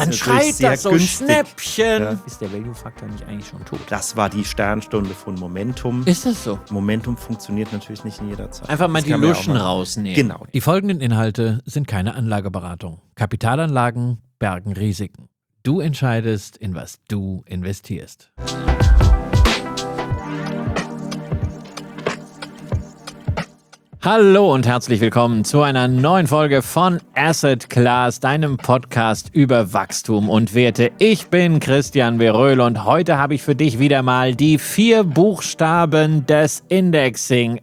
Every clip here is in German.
Dann schreit das so günstig. Schnäppchen. Ja. Ist der Value-Faktor nicht eigentlich schon tot? Das war die Sternstunde von Momentum. Ist das so? Momentum funktioniert natürlich nicht in jeder Zeit. Einfach mal die Luschen rausnehmen. Genau. Die folgenden Inhalte sind keine Anlageberatung. Kapitalanlagen bergen Risiken. Du entscheidest, in was du investierst. Hallo und herzlich willkommen zu einer neuen Folge von Asset Class, deinem Podcast über Wachstum und Werte. Ich bin Christian Veröhl und heute habe ich für dich wieder mal die 4 Buchstaben des Indexing,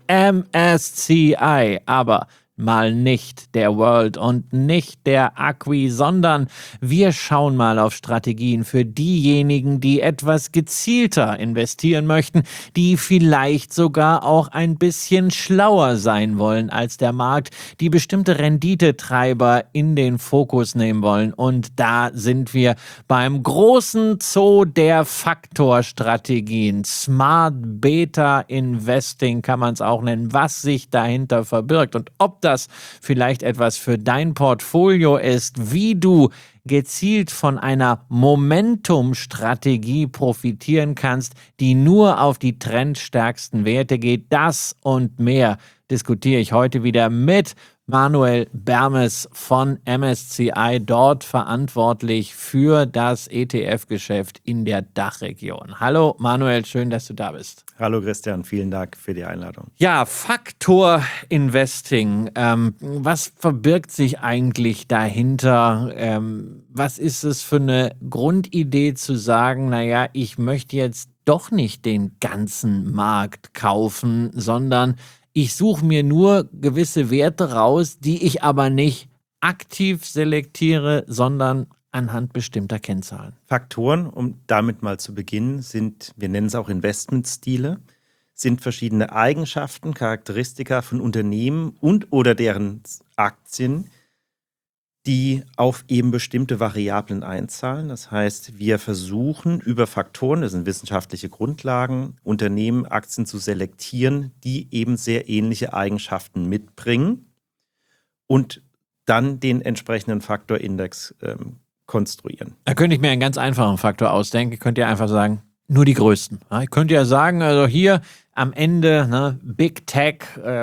MSCI, aber mal nicht der World und nicht der Acqui, sondern wir schauen mal auf Strategien für diejenigen, die etwas gezielter investieren möchten, die vielleicht sogar auch ein bisschen schlauer sein wollen als der Markt, die bestimmte Renditetreiber in den Fokus nehmen wollen. Und da sind wir beim großen Zoo der Faktorstrategien. Smart Beta Investing kann man es auch nennen, was sich dahinter verbirgt und ob das vielleicht etwas für dein Portfolio ist, wie du gezielt von einer Momentum-Strategie profitieren kannst, die nur auf die trendstärksten Werte geht. Das und mehr diskutiere ich heute wieder mit Manuel Bermes von MSCI, dort verantwortlich für das ETF-Geschäft in der Dachregion. Hallo Manuel, schön, dass du da bist. Hallo Christian, vielen Dank für die Einladung. Ja, Faktor Investing. Was verbirgt sich eigentlich dahinter? Was ist es für eine Grundidee zu sagen, naja, ich möchte jetzt doch nicht den ganzen Markt kaufen, sondern ich suche mir nur gewisse Werte raus, die ich aber nicht aktiv selektiere, sondern anhand bestimmter Kennzahlen. Faktoren, um damit mal zu beginnen, sind, wir nennen es auch Investmentstile, sind verschiedene Eigenschaften, Charakteristika von Unternehmen und oder deren Aktien, die auf eben bestimmte Variablen einzahlen. Das heißt, wir versuchen über Faktoren, das sind wissenschaftliche Grundlagen, Unternehmen, Aktien zu selektieren, die eben sehr ähnliche Eigenschaften mitbringen und dann den entsprechenden Faktorindex konstruieren. Da könnte ich mir einen ganz einfachen Faktor ausdenken. Ich könnte ja einfach sagen, nur die größten. Ich könnte ja sagen, also hier am Ende, Big Tech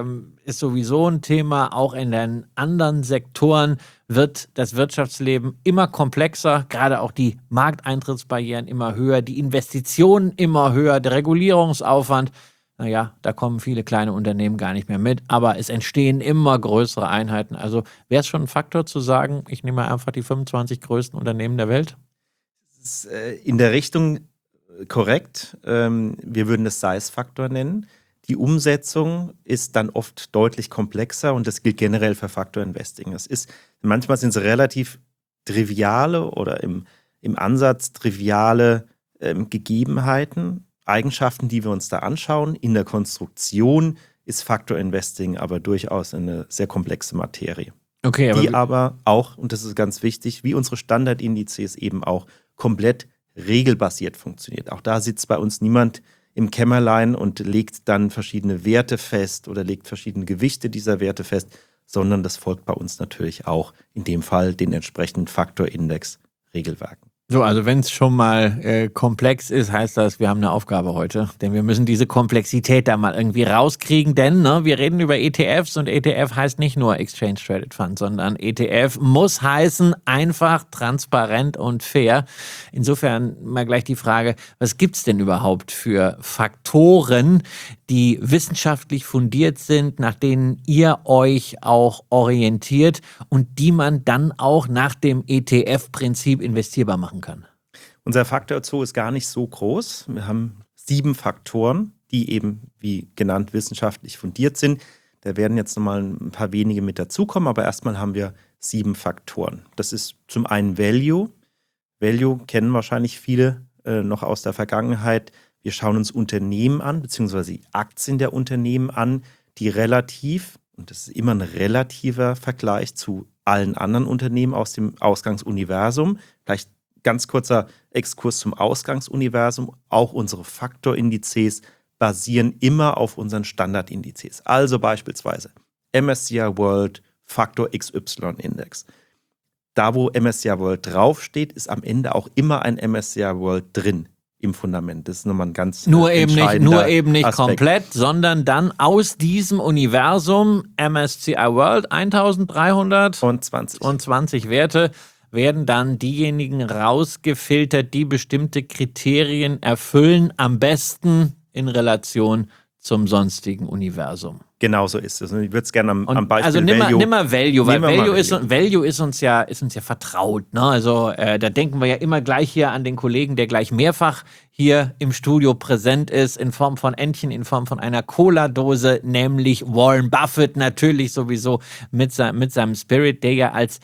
ist sowieso ein Thema, auch in den anderen Sektoren wird das Wirtschaftsleben immer komplexer, gerade auch die Markteintrittsbarrieren immer höher, die Investitionen immer höher, der Regulierungsaufwand. Naja, da kommen viele kleine Unternehmen gar nicht mehr mit, aber es entstehen immer größere Einheiten. Also wäre es schon ein Faktor zu sagen, ich nehme einfach die 25 größten Unternehmen der Welt? Das ist in der Richtung korrekt. Wir würden das Size-Faktor nennen. Die Umsetzung ist dann oft deutlich komplexer und das gilt generell für Faktor Investing. Manchmal sind es relativ triviale oder im Ansatz triviale Gegebenheiten, Eigenschaften, die wir uns da anschauen. In der Konstruktion ist Faktor Investing aber durchaus eine sehr komplexe Materie. Okay, die aber auch, und das ist ganz wichtig, wie unsere Standardindizes eben auch komplett regelbasiert funktioniert. Auch da sitzt bei uns niemand im Kämmerlein und legt dann verschiedene Werte fest oder legt verschiedene Gewichte dieser Werte fest, sondern das folgt bei uns natürlich auch in dem Fall den entsprechenden Faktorindex-Regelwerken. So, also wenn es schon mal komplex ist, heißt das, wir haben eine Aufgabe heute, denn wir müssen diese Komplexität da mal irgendwie rauskriegen, denn wir reden über ETFs und ETF heißt nicht nur Exchange Traded Fund, sondern ETF muss heißen einfach, transparent und fair. Insofern mal gleich die Frage, was gibt's denn überhaupt für Faktoren, die wissenschaftlich fundiert sind, nach denen ihr euch auch orientiert und die man dann auch nach dem ETF-Prinzip investierbar machen kann? Unser Faktor Zoo ist gar nicht so groß. Wir haben 7 Faktoren, die eben, wie genannt, wissenschaftlich fundiert sind. Da werden jetzt nochmal ein paar wenige mit dazukommen, aber erstmal haben wir 7 Faktoren. Das ist zum einen Value. Value kennen wahrscheinlich viele noch aus der Vergangenheit. Wir schauen uns Unternehmen an, beziehungsweise die Aktien der Unternehmen an, die relativ, und das ist immer ein relativer Vergleich zu allen anderen Unternehmen aus dem Ausgangsuniversum. Vielleicht ganz kurzer Exkurs zum Ausgangsuniversum. Auch unsere Faktorindizes basieren immer auf unseren Standardindizes. Also beispielsweise MSCI World Faktor XY Index. da, wo MSCI World draufsteht, ist am Ende auch immer ein MSCI World drin im Fundament. Das ist nochmal ein ganz entscheidender Nur eben nicht Aspekt. komplett, sondern dann aus diesem Universum MSCI World 1320 Werte werden dann diejenigen rausgefiltert, die bestimmte Kriterien erfüllen, am besten in Relation zum sonstigen Universum. Genau so ist es. Und ich würde es gerne am Beispiel also nimm mal Value, weil Value ist uns ja vertraut. Ne? Also da denken wir ja immer gleich hier an den Kollegen, der gleich mehrfach hier im Studio präsent ist, in Form von Entchen, in Form von einer Cola-Dose, nämlich Warren Buffett natürlich sowieso mit seinem Spirit, der ja als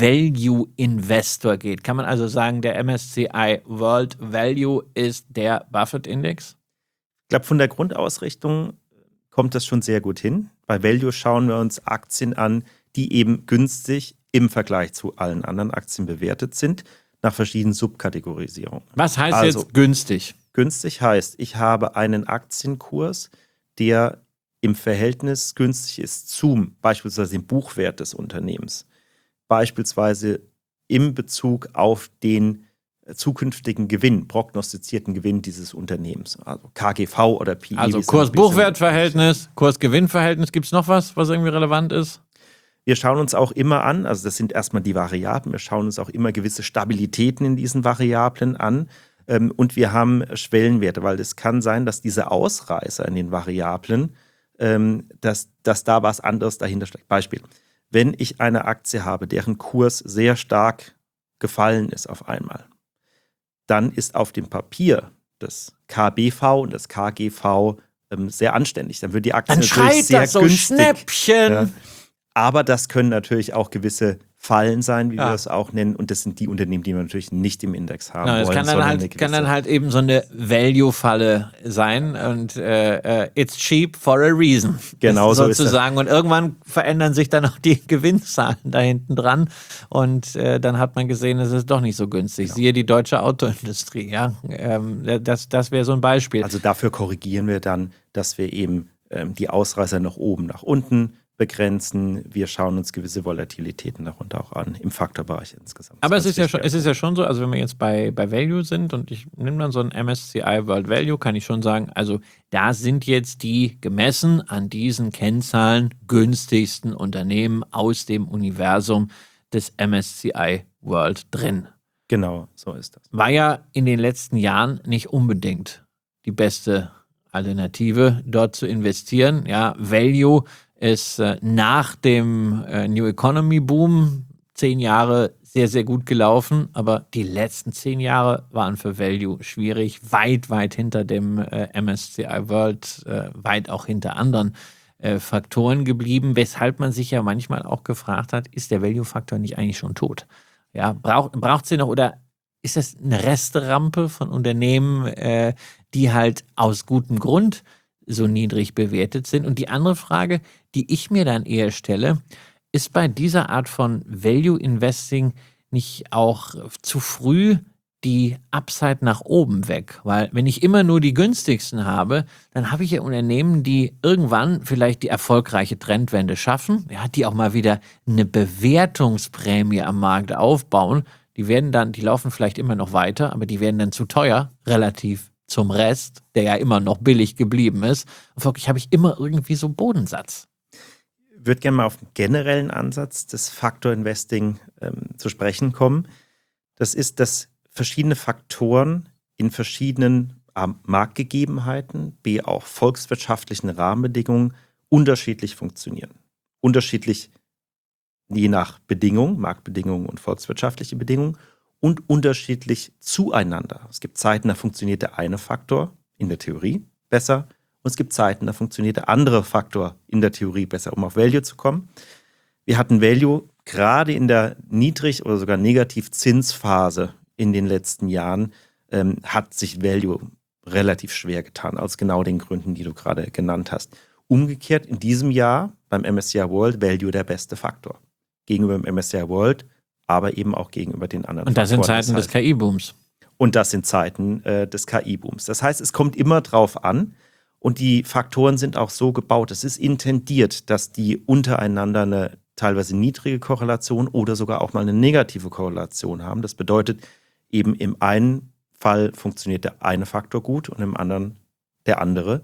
Value-Investor geht. Kann man also sagen, der MSCI World Value ist der Buffett-Index? Ich glaube, von der Grundausrichtung kommt das schon sehr gut hin. Bei Value schauen wir uns Aktien an, die eben günstig im Vergleich zu allen anderen Aktien bewertet sind, nach verschiedenen Subkategorisierungen. Was heißt jetzt günstig? Günstig heißt, ich habe einen Aktienkurs, der im Verhältnis günstig ist zum beispielsweise dem Buchwert des Unternehmens, beispielsweise im Bezug auf den zukünftigen Gewinn, prognostizierten Gewinn dieses Unternehmens, also KGV oder PE. Also Kurs-Buchwert-Verhältnis, Kurs-Gewinn-Verhältnis, gibt es noch was irgendwie relevant ist? Wir schauen uns auch immer an, also das sind erstmal die Variablen, wir schauen uns auch immer gewisse Stabilitäten in diesen Variablen an und wir haben Schwellenwerte, weil es kann sein, dass diese Ausreißer in den Variablen, dass da was anderes dahinter steckt. Beispiel, wenn ich eine Aktie habe, deren Kurs sehr stark gefallen ist auf einmal, dann ist auf dem Papier das KBV und das KGV sehr anständig. Dann wird die Aktie natürlich sehr günstig. Schnäppchen. Ja. Aber das können natürlich auch gewisse Fallen sein, wie wir das auch nennen. Und das sind die Unternehmen, die wir natürlich nicht im Index haben Das wollen. kann dann halt eben so eine Value-Falle sein. Und it's cheap for a reason. Genau so ist das. Sozusagen. Und irgendwann verändern sich dann auch die Gewinnzahlen da hinten dran. Und dann hat man gesehen, es ist doch nicht so günstig. Genau. Siehe die deutsche Autoindustrie. Ja? Das wäre so ein Beispiel. Also dafür korrigieren wir dann, dass wir eben die Ausreißer nach oben, nach unten begrenzen. Wir schauen uns gewisse Volatilitäten darunter auch an, im Faktorbereich insgesamt. Aber es ist ja schon so, also wenn wir jetzt bei Value sind und ich nehme dann so ein MSCI World Value, kann ich schon sagen, also da sind jetzt die gemessen an diesen Kennzahlen günstigsten Unternehmen aus dem Universum des MSCI World drin. Genau, so ist das. War ja in den letzten Jahren nicht unbedingt die beste Alternative, dort zu investieren. Ja, Value ist nach dem New Economy Boom 10 Jahre sehr, sehr gut gelaufen, aber die letzten 10 Jahre waren für Value schwierig, weit, weit hinter dem MSCI World, weit auch hinter anderen Faktoren geblieben, weshalb man sich ja manchmal auch gefragt hat, ist der Value-Faktor nicht eigentlich schon tot? Ja, braucht sie noch oder ist das eine Resterampe von Unternehmen, die halt aus gutem Grund so niedrig bewertet sind? Und die andere Frage, die ich mir dann eher stelle, ist bei dieser Art von Value Investing nicht auch zu früh die Upside nach oben weg? Weil wenn ich immer nur die günstigsten habe, dann habe ich ja Unternehmen, die irgendwann vielleicht die erfolgreiche Trendwende schaffen, ja, die auch mal wieder eine Bewertungsprämie am Markt aufbauen. Die laufen vielleicht immer noch weiter, aber die werden dann zu teuer, relativ zum Rest, der ja immer noch billig geblieben ist. Und folglich habe ich immer irgendwie so Bodensatz. Ich würde gerne mal auf den generellen Ansatz des Faktor-Investing zu sprechen kommen. Das ist, dass verschiedene Faktoren in verschiedenen Marktgegebenheiten, auch volkswirtschaftlichen Rahmenbedingungen unterschiedlich funktionieren. Unterschiedlich je nach Bedingung, Marktbedingungen und volkswirtschaftliche Bedingungen und unterschiedlich zueinander. Es gibt Zeiten, da funktioniert der eine Faktor in der Theorie besser und es gibt Zeiten, da funktioniert der andere Faktor in der Theorie besser, um auf Value zu kommen. Wir hatten Value gerade in der Niedrig- oder sogar Negativzinsphase in den letzten Jahren, hat sich Value relativ schwer getan, aus genau den Gründen, die du gerade genannt hast. Umgekehrt in diesem Jahr beim MSCI World Value der beste Faktor. Gegenüber dem MSCI World, aber eben auch gegenüber den anderen Und das sind Zeiten des KI-Booms. Und das sind Zeiten des KI-Booms. Das heißt, es kommt immer drauf an und die Faktoren sind auch so gebaut. Es ist intendiert, dass die untereinander eine teilweise niedrige Korrelation oder sogar auch mal eine negative Korrelation haben. Das bedeutet, eben im einen Fall funktioniert der eine Faktor gut und im anderen der andere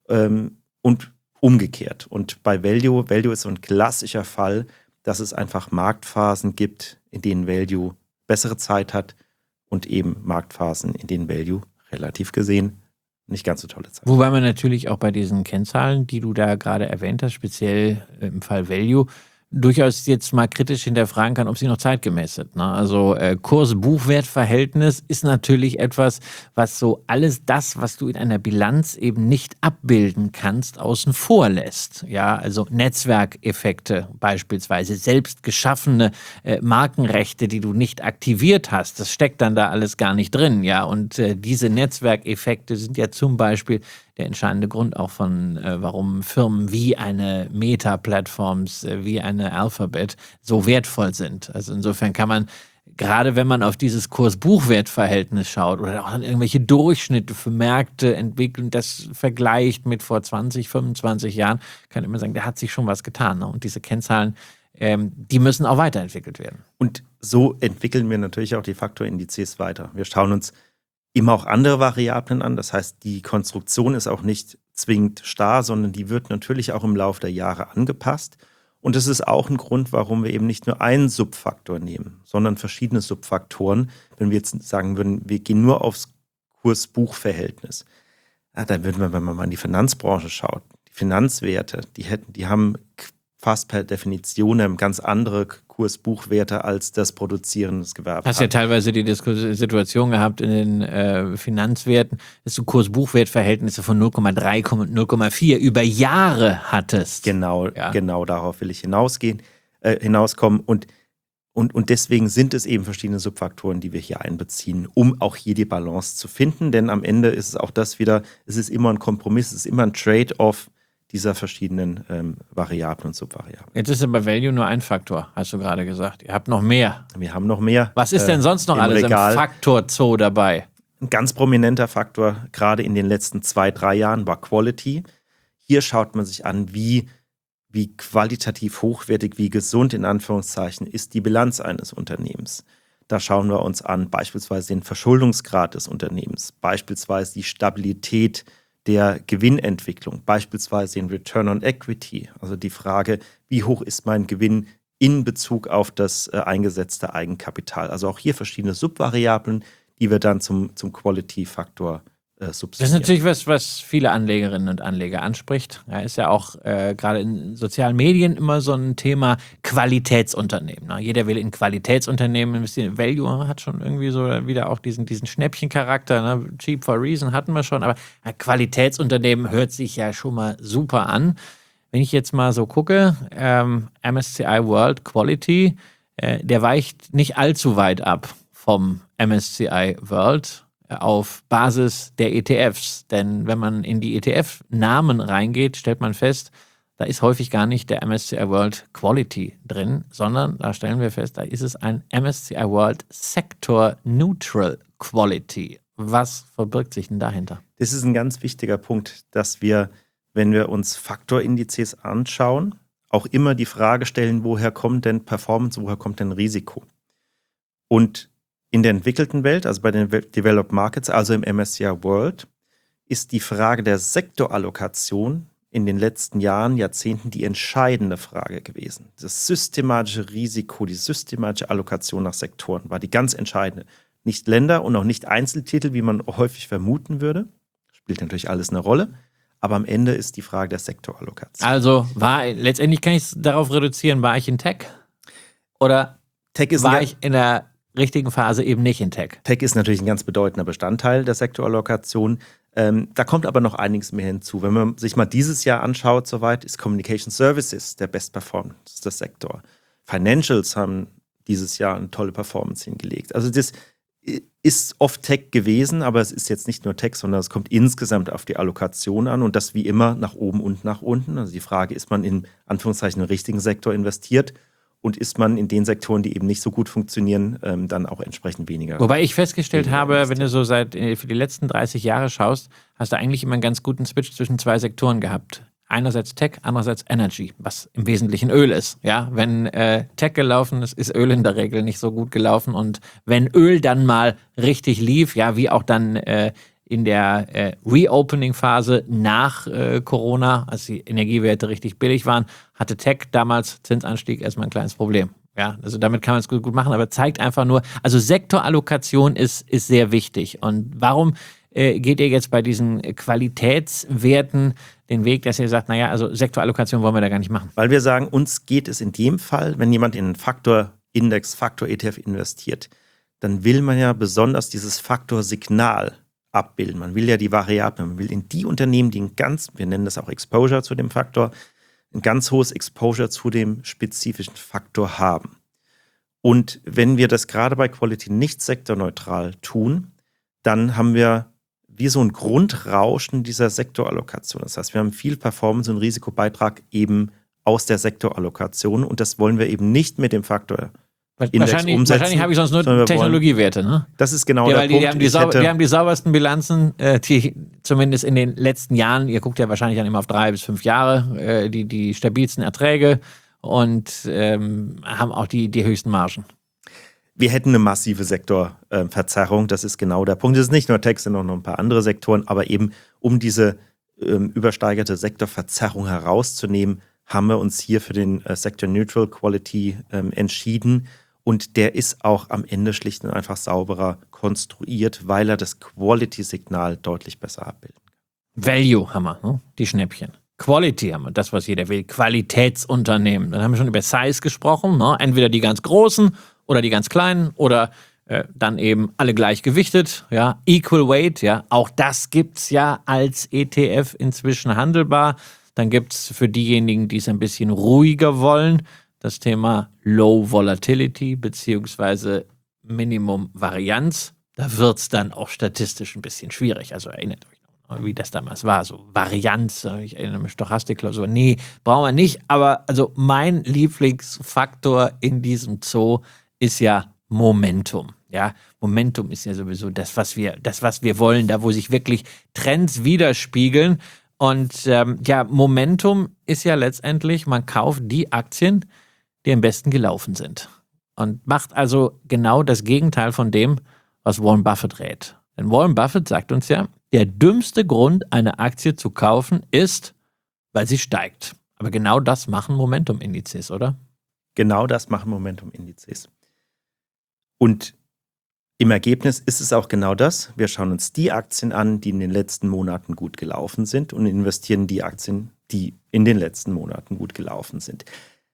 und umgekehrt. Und bei Value ist so ein klassischer Fall, dass es einfach Marktphasen gibt, in denen Value bessere Zeit hat und eben Marktphasen, in denen Value relativ gesehen nicht ganz so tolle Zeit hat. Wobei man natürlich auch bei diesen Kennzahlen, die du da gerade erwähnt hast, speziell im Fall Value, durchaus jetzt mal kritisch hinterfragen kann, ob sie noch zeitgemäß sind. Ne? Also Kurs-Buchwert-Verhältnis ist natürlich etwas, was so alles das, was du in einer Bilanz eben nicht abbilden kannst, außen vor lässt. Ja, also Netzwerkeffekte beispielsweise, selbst geschaffene Markenrechte, die du nicht aktiviert hast, das steckt dann da alles gar nicht drin. Ja, und diese Netzwerkeffekte sind ja zum Beispiel der entscheidende Grund auch von, warum Firmen wie eine Meta-Plattforms, wie eine Alphabet so wertvoll sind. Also insofern kann man, gerade wenn man auf dieses Kurs-Buchwert-Verhältnis schaut oder auch an irgendwelche Durchschnitte für Märkte entwickeln, das vergleicht mit vor 20, 25 Jahren, kann immer sagen, da hat sich schon was getan. Ne? Und diese Kennzahlen, die müssen auch weiterentwickelt werden. Und so entwickeln wir natürlich auch die Faktorindizes weiter. Wir schauen uns immer auch andere Variablen an. Das heißt, die Konstruktion ist auch nicht zwingend starr, sondern die wird natürlich auch im Laufe der Jahre angepasst. Und das ist auch ein Grund, warum wir eben nicht nur einen Subfaktor nehmen, sondern verschiedene Subfaktoren. Wenn wir jetzt sagen würden, wir gehen nur aufs Kurs-Buch-Verhältnis, dann würden wir, wenn man mal in die Finanzbranche schaut, die Finanzwerte, die haben fast per Definition ganz andere Kurs-Buchwerte als das produzierende Gewerbe. Hast ja teilweise die Situation gehabt in den Finanzwerten, dass du Kurs-Buchwert-Verhältnisse von 0,3 und 0,4 über Jahre hattest. Genau, genau darauf will ich hinauskommen. Und deswegen sind es eben verschiedene Subfaktoren, die wir hier einbeziehen, um auch hier die Balance zu finden. Denn am Ende ist es auch das wieder, es ist immer ein Kompromiss, es ist immer ein Trade-off dieser verschiedenen Variablen und Subvariablen. Jetzt ist aber Value nur ein Faktor, hast du gerade gesagt. Ihr habt noch mehr. Wir haben noch mehr. Was ist denn sonst noch alles Regal. im Faktor-Zoo dabei? Ein ganz prominenter Faktor, gerade in den letzten 2-3 Jahren, war Quality. Hier schaut man sich an, wie qualitativ hochwertig, wie gesund in Anführungszeichen ist die Bilanz eines Unternehmens. Da schauen wir uns an beispielsweise den Verschuldungsgrad des Unternehmens, beispielsweise die Stabilität der Gewinnentwicklung, beispielsweise den Return on Equity, also die Frage, wie hoch ist mein Gewinn in Bezug auf das eingesetzte Eigenkapital. Also auch hier verschiedene Subvariablen, die wir dann zum Quality-Faktor subsumieren. Das ist natürlich was viele Anlegerinnen und Anleger anspricht. Ja, ist ja auch gerade in sozialen Medien immer so ein Thema Qualitätsunternehmen. Ne? Jeder will in Qualitätsunternehmen investieren. Value hat schon irgendwie so wieder auch diesen Schnäppchencharakter. Ne? Cheap for reason hatten wir schon, aber Qualitätsunternehmen hört sich ja schon mal super an. Wenn ich jetzt mal so gucke, MSCI World Quality, der weicht nicht allzu weit ab vom MSCI World auf Basis der ETFs. Denn wenn man in die ETF-Namen reingeht, stellt man fest, da ist häufig gar nicht der MSCI World Quality drin, sondern da stellen wir fest, da ist es ein MSCI World Sector Neutral Quality. Was verbirgt sich denn dahinter? Das ist ein ganz wichtiger Punkt, dass wir, wenn wir uns Faktorindizes anschauen, auch immer die Frage stellen, woher kommt denn Performance, woher kommt denn Risiko? Und in der entwickelten Welt, also bei den Developed Markets, also im MSCI World, ist die Frage der Sektorallokation in den letzten Jahren, Jahrzehnten die entscheidende Frage gewesen. Das systematische Risiko, die systematische Allokation nach Sektoren war die ganz entscheidende. Nicht Länder und auch nicht Einzeltitel, wie man häufig vermuten würde. Spielt natürlich alles eine Rolle. Aber am Ende ist die Frage der Sektorallokation. Also letztendlich kann ich es darauf reduzieren, war ich in Tech? Oder war ich in der richtigen Phase eben nicht in Tech? Tech ist natürlich ein ganz bedeutender Bestandteil der Sektorallokation. Da kommt aber noch einiges mehr hinzu. Wenn man sich mal dieses Jahr anschaut, soweit ist Communication Services der bestperformendste Sektor. Financials haben dieses Jahr eine tolle Performance hingelegt. Also das ist oft Tech gewesen, aber es ist jetzt nicht nur Tech, sondern es kommt insgesamt auf die Allokation an und das wie immer nach oben und nach unten. Also die Frage, ist man in Anführungszeichen im richtigen Sektor investiert? Und ist man in den Sektoren, die eben nicht so gut funktionieren, dann auch entsprechend weniger. Wobei ich festgestellt habe, wenn du so für die letzten 30 Jahre schaust, hast du eigentlich immer einen ganz guten Switch zwischen zwei Sektoren gehabt. Einerseits Tech, andererseits Energy, was im Wesentlichen Öl ist. Ja, wenn Tech gelaufen ist, ist Öl in der Regel nicht so gut gelaufen. Und wenn Öl dann mal richtig lief, ja, wie auch dann in der Reopening-Phase nach Corona, als die Energiewerte richtig billig waren, hatte Tech damals Zinsanstieg erstmal ein kleines Problem. Ja, also damit kann man es gut machen, aber zeigt einfach nur, also Sektorallokation ist sehr wichtig. Und warum geht ihr jetzt bei diesen Qualitätswerten den Weg, dass ihr sagt, naja, also Sektorallokation wollen wir da gar nicht machen? Weil wir sagen, uns geht es in dem Fall, wenn jemand in einen Faktorindex, Faktor-ETF investiert, dann will man ja besonders dieses Faktorsignal abbilden. Man will ja die Variablen, man will in die Unternehmen, die wir nennen das auch Exposure zu dem Faktor, ein ganz hohes Exposure zu dem spezifischen Faktor haben. Und wenn wir das gerade bei Quality nicht sektorneutral tun, dann haben wir wie so ein Grundrauschen dieser Sektorallokation. Das heißt, wir haben viel Performance- und Risikobeitrag eben aus der Sektorallokation und das wollen wir eben nicht mit dem Faktor Index umsetzen. Wahrscheinlich habe ich sonst nur Technologiewerte, ne? Das ist genau der Punkt. Die haben die saubersten Bilanzen, die zumindest in den letzten Jahren, ihr guckt ja wahrscheinlich dann immer auf 3 bis 5 Jahre, die stabilsten Erträge und haben auch die höchsten Margen. Wir hätten eine massive Sektorverzerrung, das ist genau der Punkt. Es ist nicht nur Tech, sondern noch ein paar andere Sektoren, aber eben um diese übersteigerte Sektorverzerrung herauszunehmen, haben wir uns hier für den Sector Neutral Quality entschieden. Und der ist auch am Ende schlicht und einfach sauberer konstruiert, weil er das Quality-Signal deutlich besser abbilden kann. Value haben wir, ne? Die Schnäppchen. Quality haben wir, das, was jeder will. Qualitätsunternehmen. Dann haben wir schon über Size gesprochen, ne? Entweder die ganz großen oder die ganz kleinen oder dann eben alle gleich gewichtet. Ja? Equal Weight, ja, auch das gibt es ja als ETF inzwischen handelbar. Dann gibt es für diejenigen, die es ein bisschen ruhiger wollen, das Thema Low Volatility bzw. Minimum Varianz. Da wird es dann auch statistisch ein bisschen schwierig. Also erinnert euch noch, wie das damals war. So Varianz, ich erinnere mich, Stochastikklausur. Nee, brauchen wir nicht. Aber also mein Lieblingsfaktor in diesem Zoo ist ja Momentum. Ja, Momentum ist ja sowieso das, was wir wollen, da wo sich wirklich Trends widerspiegeln. Und Momentum ist ja letztendlich, man kauft die Aktien, die am besten gelaufen sind. Und macht also genau das Gegenteil von dem, was Warren Buffett rät. Denn Warren Buffett sagt uns ja, der dümmste Grund, eine Aktie zu kaufen, ist, weil sie steigt. Aber genau das machen Momentum-Indizes, oder? Genau das machen Momentum-Indizes. Und im Ergebnis ist es auch genau das. Wir schauen uns die Aktien an, die in den letzten Monaten gut gelaufen sind und investieren in die Aktien, die in den letzten Monaten gut gelaufen sind.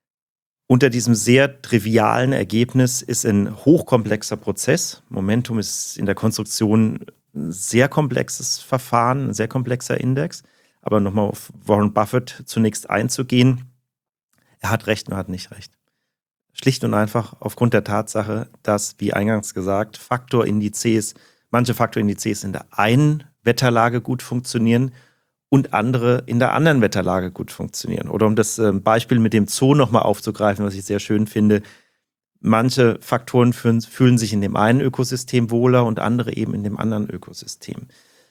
Unter diesem sehr trivialen Ergebnis ist ein hochkomplexer Prozess. Momentum ist in der Konstruktion ein sehr komplexes Verfahren, ein sehr komplexer Index. Aber nochmal auf Warren Buffett zunächst einzugehen, er hat recht und er hat nicht recht. Schlicht und einfach aufgrund der Tatsache, dass, wie eingangs gesagt, manche Faktorindizes in der einen Wetterlage gut funktionieren und andere in der anderen Wetterlage gut funktionieren. Oder um das Beispiel mit dem Zoo nochmal aufzugreifen, was ich sehr schön finde, manche Faktoren fühlen sich in dem einen Ökosystem wohler und andere eben in dem anderen Ökosystem.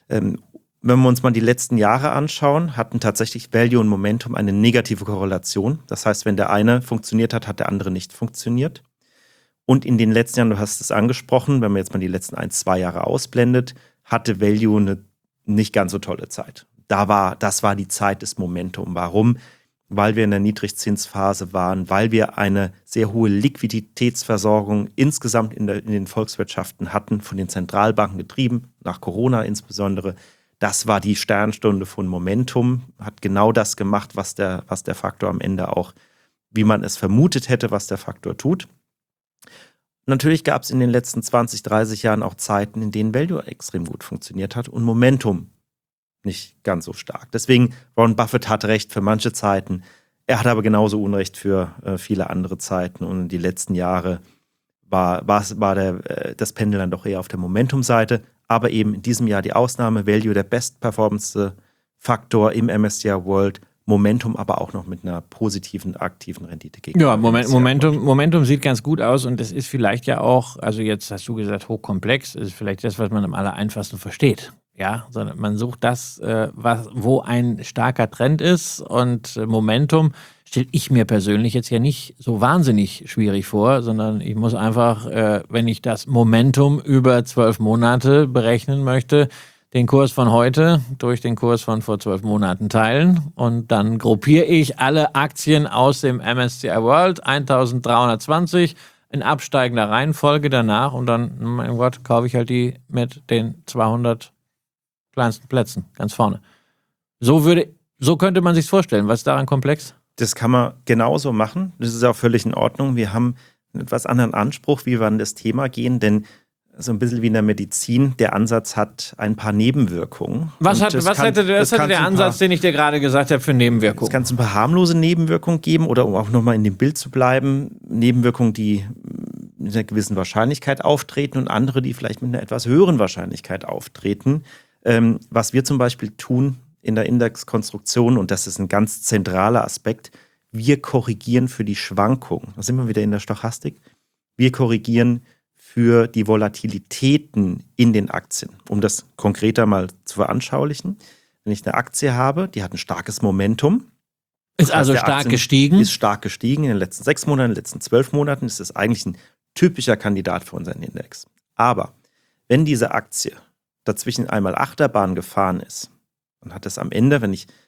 Wenn wir uns mal die letzten Jahre anschauen, hatten tatsächlich Value und Momentum eine negative Korrelation. Das heißt, wenn der eine funktioniert hat, hat der andere nicht funktioniert. Und in den letzten Jahren, du hast es angesprochen, wenn man jetzt mal die letzten 1-2 Jahre ausblendet, hatte Value eine nicht ganz so tolle Zeit. Das war die Zeit des Momentum. Warum? Weil wir in der Niedrigzinsphase waren, weil wir eine sehr hohe Liquiditätsversorgung insgesamt in den Volkswirtschaften hatten, von den Zentralbanken getrieben, nach Corona insbesondere. Das war die Sternstunde von Momentum, hat genau das gemacht, was der Faktor am Ende auch, wie man es vermutet hätte, was der Faktor tut. Natürlich gab es in den letzten 20, 30 Jahren auch Zeiten, in denen Value extrem gut funktioniert hat und Momentum nicht ganz so stark. Deswegen, Warren Buffett hat recht für manche Zeiten. Er hat aber genauso Unrecht für viele andere Zeiten. Und die letzten Jahre war das Pendel dann doch eher auf der Momentum-Seite. Aber eben in diesem Jahr die Ausnahme, Value der Best-Performance-Faktor im MSCI World, Momentum aber auch noch mit einer positiven, aktiven Rendite gegenüber. Ja, Momentum sieht ganz gut aus und das ist vielleicht ja auch, also jetzt hast du gesagt, hochkomplex, ist vielleicht das, was man am allereinfachsten versteht. ja, sondern man sucht das, wo ein starker Trend ist, und Momentum stelle ich mir persönlich jetzt ja nicht so wahnsinnig schwierig vor, sondern ich muss einfach, wenn ich das Momentum über 12 Monate berechnen möchte, den Kurs von heute durch den Kurs von vor 12 Monaten teilen, und dann gruppiere ich alle Aktien aus dem MSCI World 1320 in absteigender Reihenfolge danach, und dann, mein Gott, kaufe ich halt die mit den 200 kleinsten Plätzen ganz vorne. So könnte man sich's vorstellen. Was ist daran komplex? Das kann man genauso machen. Das ist auch völlig in Ordnung. Wir haben einen etwas anderen Anspruch, wie wir an das Thema gehen, denn so ein bisschen wie in der Medizin, der Ansatz hat ein paar Nebenwirkungen. Was hatte der Ansatz, den ich dir gerade gesagt habe, für Nebenwirkungen? Es kann ein paar harmlose Nebenwirkungen geben, oder um auch nochmal in dem Bild zu bleiben, Nebenwirkungen, die mit einer gewissen Wahrscheinlichkeit auftreten, und andere, die vielleicht mit einer etwas höheren Wahrscheinlichkeit auftreten. Was wir zum Beispiel tun in der Indexkonstruktion, und das ist ein ganz zentraler Aspekt, wir korrigieren für die Schwankungen. Da sind wir wieder in der Stochastik. Wir korrigieren für die Volatilitäten in den Aktien. Um das konkreter mal zu veranschaulichen, wenn ich eine Aktie habe, die hat ein starkes Momentum. Ist also stark gestiegen? Ist stark gestiegen in den letzten 6 Monaten, in den letzten 12 Monaten. Ist es eigentlich ein typischer Kandidat für unseren Index. Aber wenn diese Aktie dazwischen einmal Achterbahn gefahren ist, dann hat es am Ende, wenn ich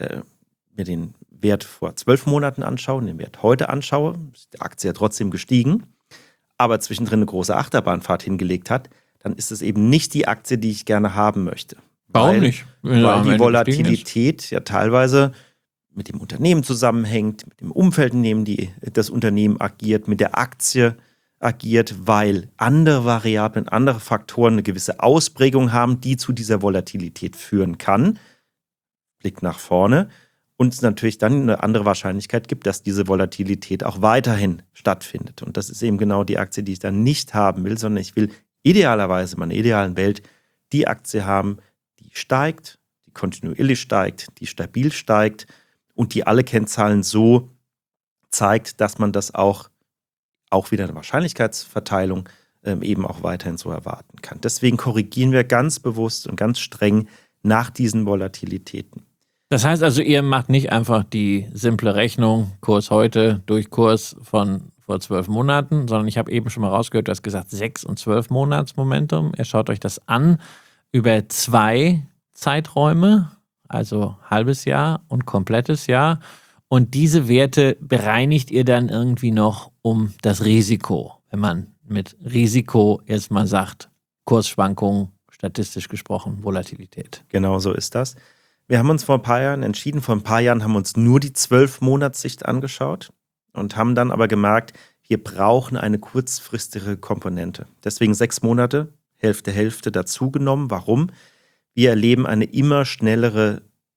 mir den Wert vor 12 Monaten anschaue und den Wert heute anschaue, ist die Aktie ja trotzdem gestiegen, aber zwischendrin eine große Achterbahnfahrt hingelegt hat, dann ist es eben nicht die Aktie, die ich gerne haben möchte. Warum nicht? Weil die Volatilität ja teilweise mit dem Unternehmen zusammenhängt, mit dem Umfeld, in dem das Unternehmen agiert, mit der Aktie agiert, weil andere Variablen, andere Faktoren eine gewisse Ausprägung haben, die zu dieser Volatilität führen kann. Blick nach vorne. Und es natürlich dann eine andere Wahrscheinlichkeit gibt, dass diese Volatilität auch weiterhin stattfindet. Und das ist eben genau die Aktie, die ich dann nicht haben will, sondern ich will idealerweise in meiner idealen Welt die Aktie haben, die steigt, die kontinuierlich steigt, die stabil steigt und die alle Kennzahlen so zeigt, dass man das auch wieder eine Wahrscheinlichkeitsverteilung eben auch weiterhin so erwarten kann. Deswegen korrigieren wir ganz bewusst und ganz streng nach diesen Volatilitäten. Das heißt also, ihr macht nicht einfach die simple Rechnung, Kurs heute durch Kurs von vor 12 Monaten, sondern ich habe eben schon mal rausgehört, du hast gesagt 6 und 12 Monats Momentum. Ihr schaut euch das an über 2 Zeiträume, also halbes Jahr und komplettes Jahr. Und diese Werte bereinigt ihr dann irgendwie noch um das Risiko. Wenn man mit Risiko jetzt mal sagt, Kursschwankungen, statistisch gesprochen, Volatilität. Genau so ist das. Wir haben uns vor ein paar Jahren entschieden, vor ein paar Jahren haben wir uns nur die 12-Monats-Sicht angeschaut und haben dann aber gemerkt, wir brauchen eine kurzfristige Komponente. Deswegen 6 Monate, Hälfte dazugenommen. Warum? Wir erleben eine immer schnellere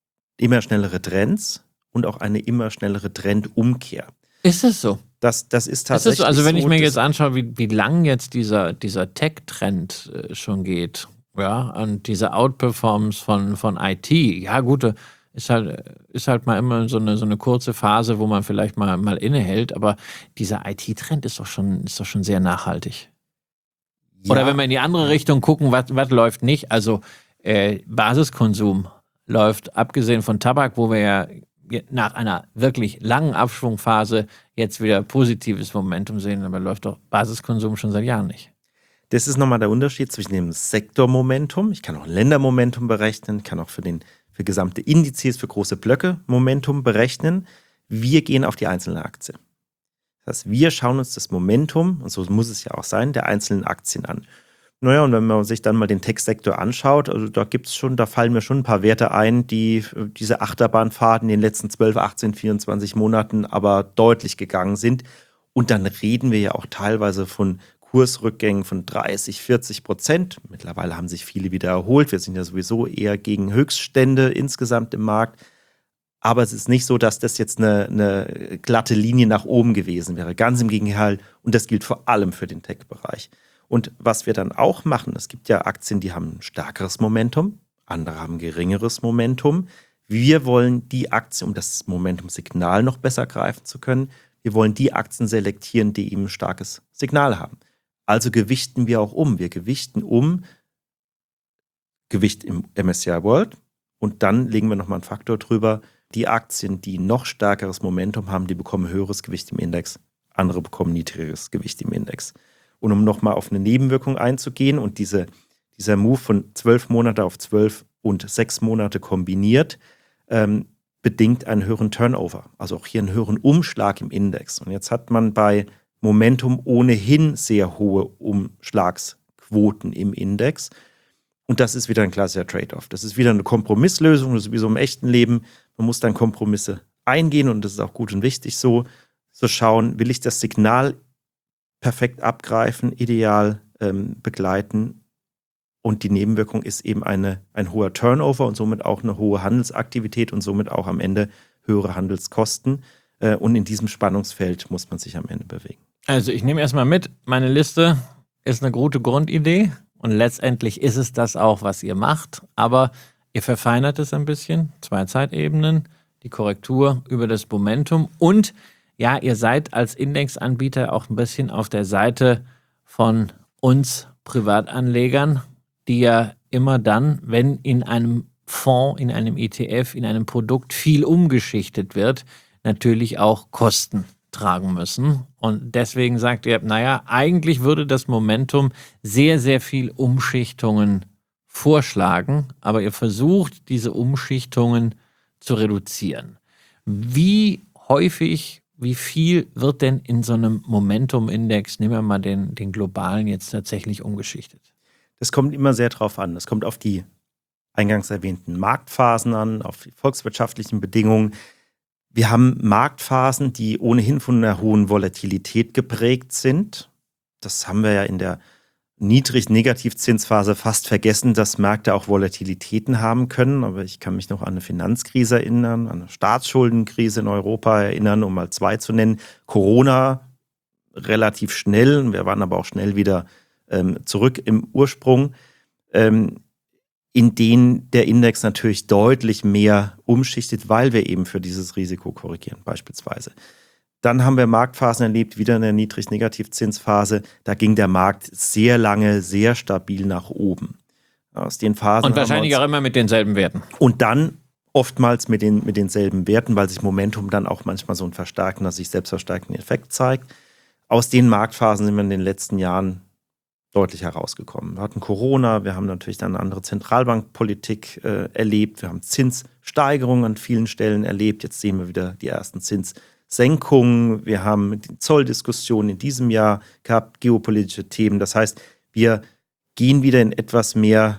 Trends und auch eine immer schnellere Trendumkehr. Ist es so? Das ist tatsächlich so. Also wenn so, ich mir jetzt anschaue, wie lang jetzt dieser Tech-Trend schon geht, ja, und diese Outperformance von IT, ja gut, ist halt mal immer so eine kurze Phase, wo man vielleicht mal innehält, aber dieser IT-Trend ist doch schon sehr nachhaltig. Ja. Oder wenn wir in die andere Richtung gucken, was läuft nicht, also Basiskonsum läuft, abgesehen von Tabak, wo wir ja nach einer wirklich langen Abschwungphase jetzt wieder positives Momentum sehen, aber läuft doch Basiskonsum schon seit Jahren nicht. Das ist nochmal der Unterschied zwischen dem Sektormomentum, ich kann auch Ländermomentum berechnen, kann auch für gesamte Indizes, für große Blöcke Momentum berechnen. Wir gehen auf die einzelne Aktie. Das heißt, wir schauen uns das Momentum, und so muss es ja auch sein, der einzelnen Aktien an. Naja, und wenn man sich dann mal den Tech-Sektor anschaut, also da fallen mir schon ein paar Werte ein, die diese Achterbahnfahrt in den letzten 12, 18, 24 Monaten aber deutlich gegangen sind. Und dann reden wir ja auch teilweise von Kursrückgängen von 30-40%. Mittlerweile haben sich viele wieder erholt. Wir sind ja sowieso eher gegen Höchststände insgesamt im Markt. Aber es ist nicht so, dass das jetzt eine glatte Linie nach oben gewesen wäre. Ganz im Gegenteil. Und das gilt vor allem für den Tech-Bereich. Und was wir dann auch machen, es gibt ja Aktien, die haben ein stärkeres Momentum, andere haben ein geringeres Momentum. Wir wollen die Aktien, um das Momentum-Signal noch besser greifen zu können, wir wollen die Aktien selektieren, die eben ein starkes Signal haben. Also gewichten wir auch um. Wir gewichten um Gewicht im MSCI World. Und dann legen wir nochmal einen Faktor drüber. Die Aktien, die noch stärkeres Momentum haben, die bekommen höheres Gewicht im Index. Andere bekommen niedrigeres Gewicht im Index. Und um nochmal auf eine Nebenwirkung einzugehen und dieser Move von 12 Monate auf 12 und 6 Monate kombiniert, bedingt einen höheren Turnover. Also auch hier einen höheren Umschlag im Index. Und jetzt hat man bei Momentum ohnehin sehr hohe Umschlagsquoten im Index. Und das ist wieder ein klassischer Trade-off. Das ist wieder eine Kompromisslösung, das ist wie so im echten Leben. Man muss dann Kompromisse eingehen und das ist auch gut und wichtig so schauen, will ich das Signal perfekt abgreifen, ideal begleiten. Und die Nebenwirkung ist eben ein hoher Turnover und somit auch eine hohe Handelsaktivität und somit auch am Ende höhere Handelskosten. Und in diesem Spannungsfeld muss man sich am Ende bewegen. Also ich nehme erstmal mit, meine Liste ist eine gute Grundidee und letztendlich ist es das auch, was ihr macht. Aber ihr verfeinert es ein bisschen, 2 Zeitebenen, die Korrektur über das Momentum und ja, ihr seid als Indexanbieter auch ein bisschen auf der Seite von uns Privatanlegern, die ja immer dann, wenn in einem Fonds, in einem ETF, in einem Produkt viel umgeschichtet wird, natürlich auch Kosten tragen müssen. Und deswegen sagt ihr, naja, eigentlich würde das Momentum sehr, sehr viel Umschichtungen vorschlagen, aber ihr versucht, diese Umschichtungen zu reduzieren. Wie häufig, wie viel wird denn in so einem Momentum-Index, nehmen wir mal den globalen, jetzt tatsächlich umgeschichtet? Das kommt immer sehr drauf an. Das kommt auf die eingangs erwähnten Marktphasen an, auf die volkswirtschaftlichen Bedingungen. Wir haben Marktphasen, die ohnehin von einer hohen Volatilität geprägt sind. Das haben wir ja in der Niedrig-Negativzinsphase fast vergessen, dass Märkte auch Volatilitäten haben können. Aber ich kann mich noch an eine Finanzkrise erinnern, an eine Staatsschuldenkrise in Europa erinnern, um mal 2 zu nennen. Corona relativ schnell, wir waren aber auch schnell wieder zurück im Ursprung, in denen der Index natürlich deutlich mehr umschichtet, weil wir eben für dieses Risiko korrigieren beispielsweise. Dann haben wir Marktphasen erlebt, wieder in der Niedrig-Negativzinsphase. Da ging der Markt sehr lange, sehr stabil nach oben. Aus den Phasen und wahrscheinlich auch immer mit denselben Werten. Und dann oftmals mit denselben Werten, weil sich Momentum dann auch manchmal so einen verstärkenden, sich selbst verstärkenden Effekt zeigt. Aus den Marktphasen sind wir in den letzten Jahren deutlich herausgekommen. Wir hatten Corona, wir haben natürlich dann eine andere Zentralbankpolitik erlebt, wir haben Zinssteigerungen an vielen Stellen erlebt, jetzt sehen wir wieder die ersten Zinssenkungen, wir haben die Zolldiskussion in diesem Jahr gehabt, geopolitische Themen, das heißt, wir gehen wieder in etwas mehr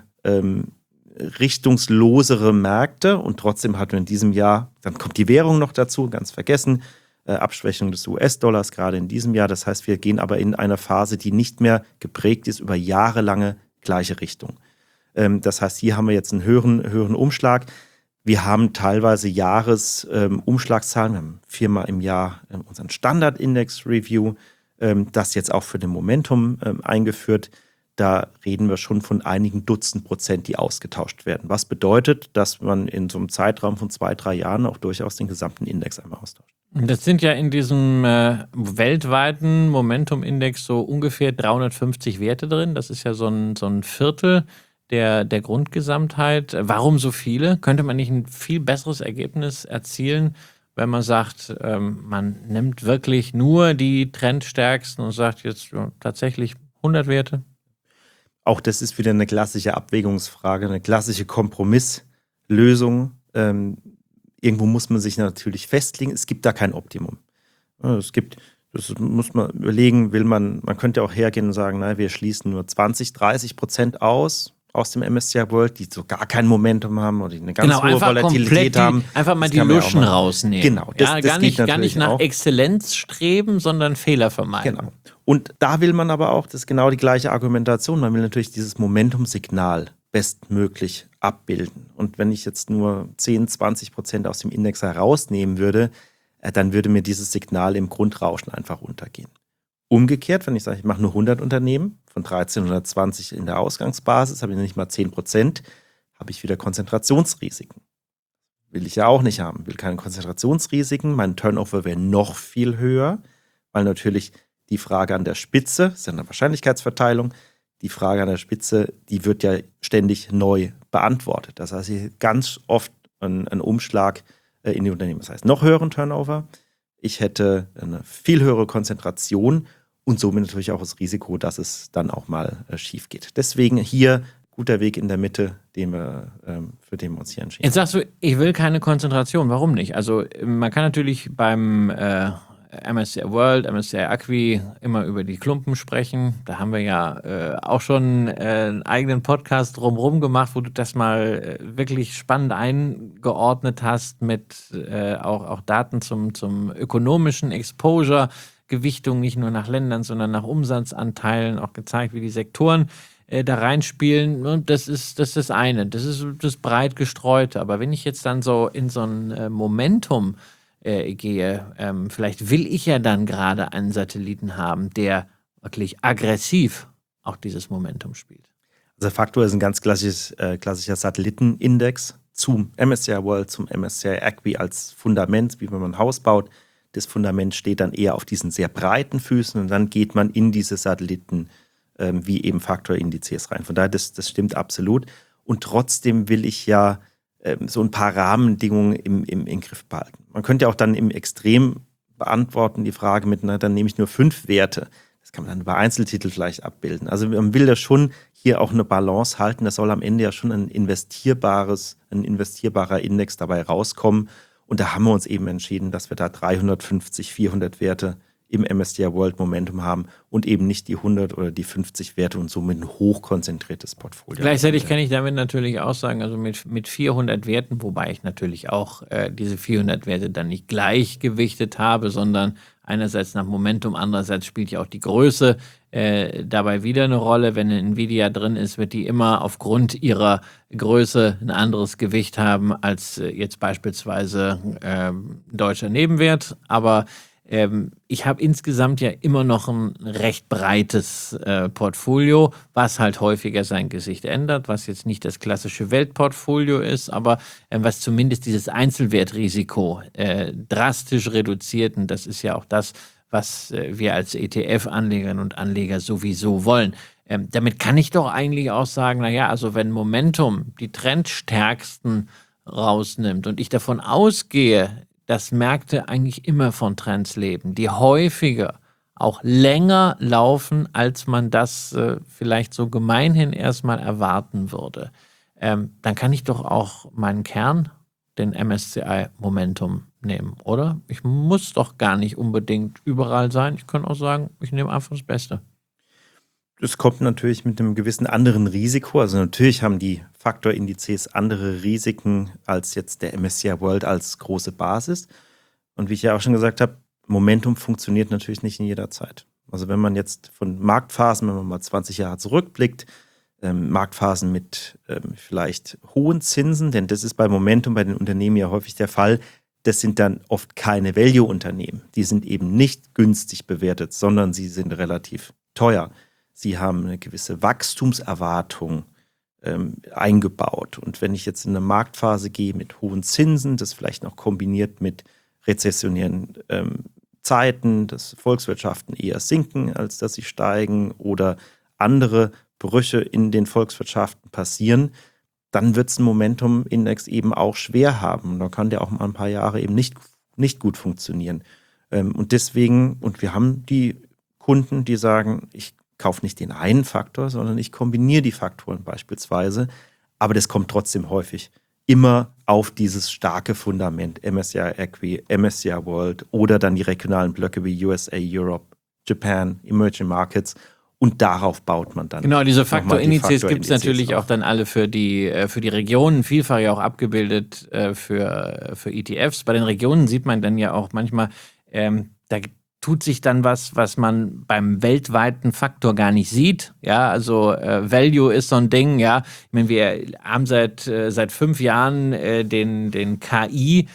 richtungslosere Märkte und trotzdem hatten wir in diesem Jahr, dann kommt die Währung noch dazu, ganz vergessen, Abschwächung des US-Dollars gerade in diesem Jahr. Das heißt, wir gehen aber in einer Phase, die nicht mehr geprägt ist über jahrelange gleiche Richtung. Das heißt, hier haben wir jetzt einen höheren Umschlag. Wir haben teilweise Jahresumschlagszahlen. Wir haben 4-mal im Jahr unseren Standard-Index-Review, das jetzt auch für den Momentum eingeführt. Da reden wir schon von einigen Dutzend %, die ausgetauscht werden. Was bedeutet, dass man in so einem Zeitraum von 2-3 Jahren auch durchaus den gesamten Index einmal austauscht. Das sind ja in diesem weltweiten Momentum-Index so ungefähr 350 Werte drin. Das ist ja so ein Viertel der Grundgesamtheit. Warum so viele? Könnte man nicht ein viel besseres Ergebnis erzielen, wenn man sagt, man nimmt wirklich nur die trendstärksten und sagt jetzt tatsächlich 100 Werte? Auch das ist wieder eine klassische Abwägungsfrage, eine klassische Kompromisslösung. Irgendwo muss man sich natürlich festlegen. Es gibt da kein Optimum. Das muss man überlegen, man könnte auch hergehen und sagen, na, wir schließen nur 20-30% aus dem MSCI World, die so gar kein Momentum haben oder die eine ganz hohe Volatilität haben. Einfach mal die Luschen rausnehmen. Genau. Das gar nicht nach auch Exzellenz streben, sondern Fehler vermeiden. Genau. Und da will man aber auch, das ist genau die gleiche Argumentation, man will natürlich dieses Momentum-Signal bestmöglich abbilden. Und wenn ich jetzt nur 10-20% aus dem Index herausnehmen würde, dann würde mir dieses Signal im Grundrauschen einfach untergehen. Umgekehrt, wenn ich sage, ich mache nur 100 Unternehmen, von 1320 in der Ausgangsbasis, habe ich nicht mal 10%, habe ich wieder Konzentrationsrisiken. Will ich ja auch nicht haben, will keine Konzentrationsrisiken, mein Turnover wäre noch viel höher, weil natürlich die Frage an der Spitze, das ist ja eine Wahrscheinlichkeitsverteilung, die Frage an der Spitze, die wird ja ständig neu beantwortet. Das heißt, hier ganz oft ein Umschlag in die Unternehmen. Das heißt, noch höheren Turnover. Ich hätte eine viel höhere Konzentration und somit natürlich auch das Risiko, dass es dann auch mal schief geht. Deswegen hier guter Weg in der Mitte, für den wir uns hier entschieden haben. Jetzt sagst du, ich will keine Konzentration. Warum nicht? Also man kann natürlich beim MSCI World, MSCI Acqui immer über die Klumpen sprechen. Da haben wir ja auch schon einen eigenen Podcast drumherum gemacht, wo du das mal wirklich spannend eingeordnet hast mit auch Daten zum ökonomischen Exposure, Gewichtung nicht nur nach Ländern, sondern nach Umsatzanteilen, auch gezeigt, wie die Sektoren da reinspielen. Und das ist das eine. Das ist das breit gestreute. Aber wenn ich jetzt dann so in so ein Momentum gehe, vielleicht will ich ja dann gerade einen Satelliten haben, der wirklich aggressiv auch dieses Momentum spielt. Also Faktor ist ein ganz klassischer Satellitenindex zum MSCI World, zum MSCI Acqui als Fundament, wie wenn man ein Haus baut. Das Fundament steht dann eher auf diesen sehr breiten Füßen und dann geht man in diese Satelliten wie eben Faktorindizes rein. Von daher, das stimmt absolut. Und trotzdem will ich ja so ein paar Rahmenbedingungen im Griff behalten. Man könnte ja auch dann im Extrem beantworten die Frage mit, dann nehme ich nur 5 Werte. Das kann man dann über Einzeltitel vielleicht abbilden. Also man will da schon hier auch eine Balance halten. Da soll am Ende ja schon ein investierbarer Index dabei rauskommen. Und da haben wir uns eben entschieden, dass wir da 350, 400 Werte im MSCI World Momentum haben und eben nicht die 100 oder die 50 Werte und somit ein hochkonzentriertes Portfolio. Gleichzeitig kann ich damit natürlich auch sagen, also mit 400 Werten, wobei ich natürlich auch diese 400 Werte dann nicht gleichgewichtet habe, sondern einerseits nach Momentum, andererseits spielt ja auch die Größe dabei wieder eine Rolle. Wenn eine Nvidia drin ist, wird die immer aufgrund ihrer Größe ein anderes Gewicht haben als jetzt beispielsweise ein deutscher Nebenwert. Aber ich habe insgesamt ja immer noch ein recht breites Portfolio, was halt häufiger sein Gesicht ändert, was jetzt nicht das klassische Weltportfolio ist, aber was zumindest dieses Einzelwertrisiko drastisch reduziert. Und das ist ja auch das, was wir als ETF-Anlegerinnen und Anleger sowieso wollen. Damit kann ich doch eigentlich auch sagen, naja, also wenn Momentum die trendstärksten rausnimmt und ich davon ausgehe, dass Märkte eigentlich immer von Trends leben, die häufiger auch länger laufen, als man das vielleicht so gemeinhin erstmal erwarten würde, dann kann ich doch auch meinen Kern, den MSCI Momentum, nehmen, oder? Ich muss doch gar nicht unbedingt überall sein. Ich kann auch sagen, ich nehme einfach das Beste. Das kommt natürlich mit einem gewissen anderen Risiko. Also natürlich haben die Faktorindizes andere Risiken als jetzt der MSCI World als große Basis. Und wie ich ja auch schon gesagt habe, Momentum funktioniert natürlich nicht in jeder Zeit. Also wenn man jetzt von Marktphasen, wenn man mal 20 Jahre zurückblickt, Marktphasen mit vielleicht hohen Zinsen, denn das ist bei Momentum bei den Unternehmen ja häufig der Fall, das sind dann oft keine Value-Unternehmen. Die sind eben nicht günstig bewertet, sondern sie sind relativ teuer. Sie haben eine gewisse Wachstumserwartung eingebaut. Und wenn ich jetzt in eine Marktphase gehe mit hohen Zinsen, das vielleicht noch kombiniert mit rezessionären Zeiten, dass Volkswirtschaften eher sinken, als dass sie steigen oder andere Brüche in den Volkswirtschaften passieren, dann wird es ein Momentum-Index eben auch schwer haben. Und dann kann der auch mal ein paar Jahre eben nicht gut funktionieren. Und deswegen, und wir haben die Kunden, die sagen, ich kaufe nicht den einen Faktor, sondern ich kombiniere die Faktoren beispielsweise. Aber das kommt trotzdem häufig immer auf dieses starke Fundament MSCI Acqui, MSCI World oder dann die regionalen Blöcke wie USA, Europe, Japan, Emerging Markets. Und darauf baut man dann. Genau, diese Faktorindizes gibt es natürlich auch dann alle für die Regionen, vielfach ja auch abgebildet für ETFs. Bei den Regionen sieht man dann ja auch manchmal, da tut sich dann was man beim weltweiten Faktor gar nicht sieht. Ja, also Value ist so ein Ding, ja. Ich meine, wir haben seit 5 Jahren den KI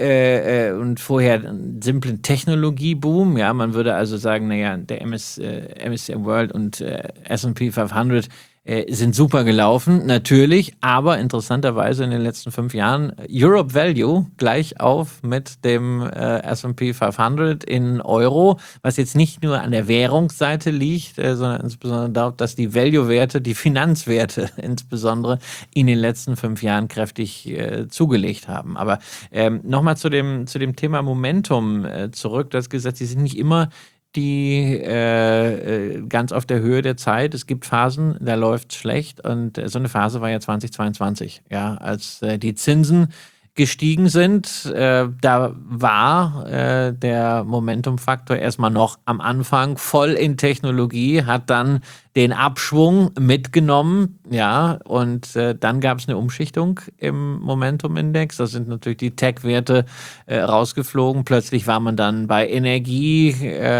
und vorher einen simplen Technologieboom. Ja, man würde also sagen, naja, der MSCI World und S&P 500 sind super gelaufen, natürlich, aber interessanterweise in den letzten 5 Jahren Europe Value gleich auf mit dem S&P 500 in Euro, was jetzt nicht nur an der Währungsseite liegt, sondern insbesondere darauf, dass die Value-Werte, die Finanzwerte insbesondere in den letzten 5 Jahren kräftig zugelegt haben. Aber nochmal zu dem Thema Momentum zurück. Du hast gesagt, sie sind nicht immer die ganz auf der Höhe der Zeit. Es gibt Phasen, da läuft es schlecht und so eine Phase war ja 2022, ja, als die Zinsen gestiegen sind. Da war der Momentum-Faktor erstmal noch am Anfang voll in Technologie, hat dann den Abschwung mitgenommen, ja, und dann gab es eine Umschichtung im Momentum-Index. Da sind natürlich die Tech-Werte rausgeflogen. Plötzlich war man dann bei Energie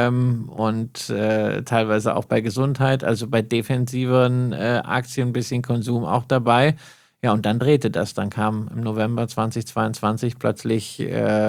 und teilweise auch bei Gesundheit, also bei defensiven Aktien, ein bisschen Konsum auch dabei. Ja, und dann drehte das. Dann kam im November 2022 plötzlich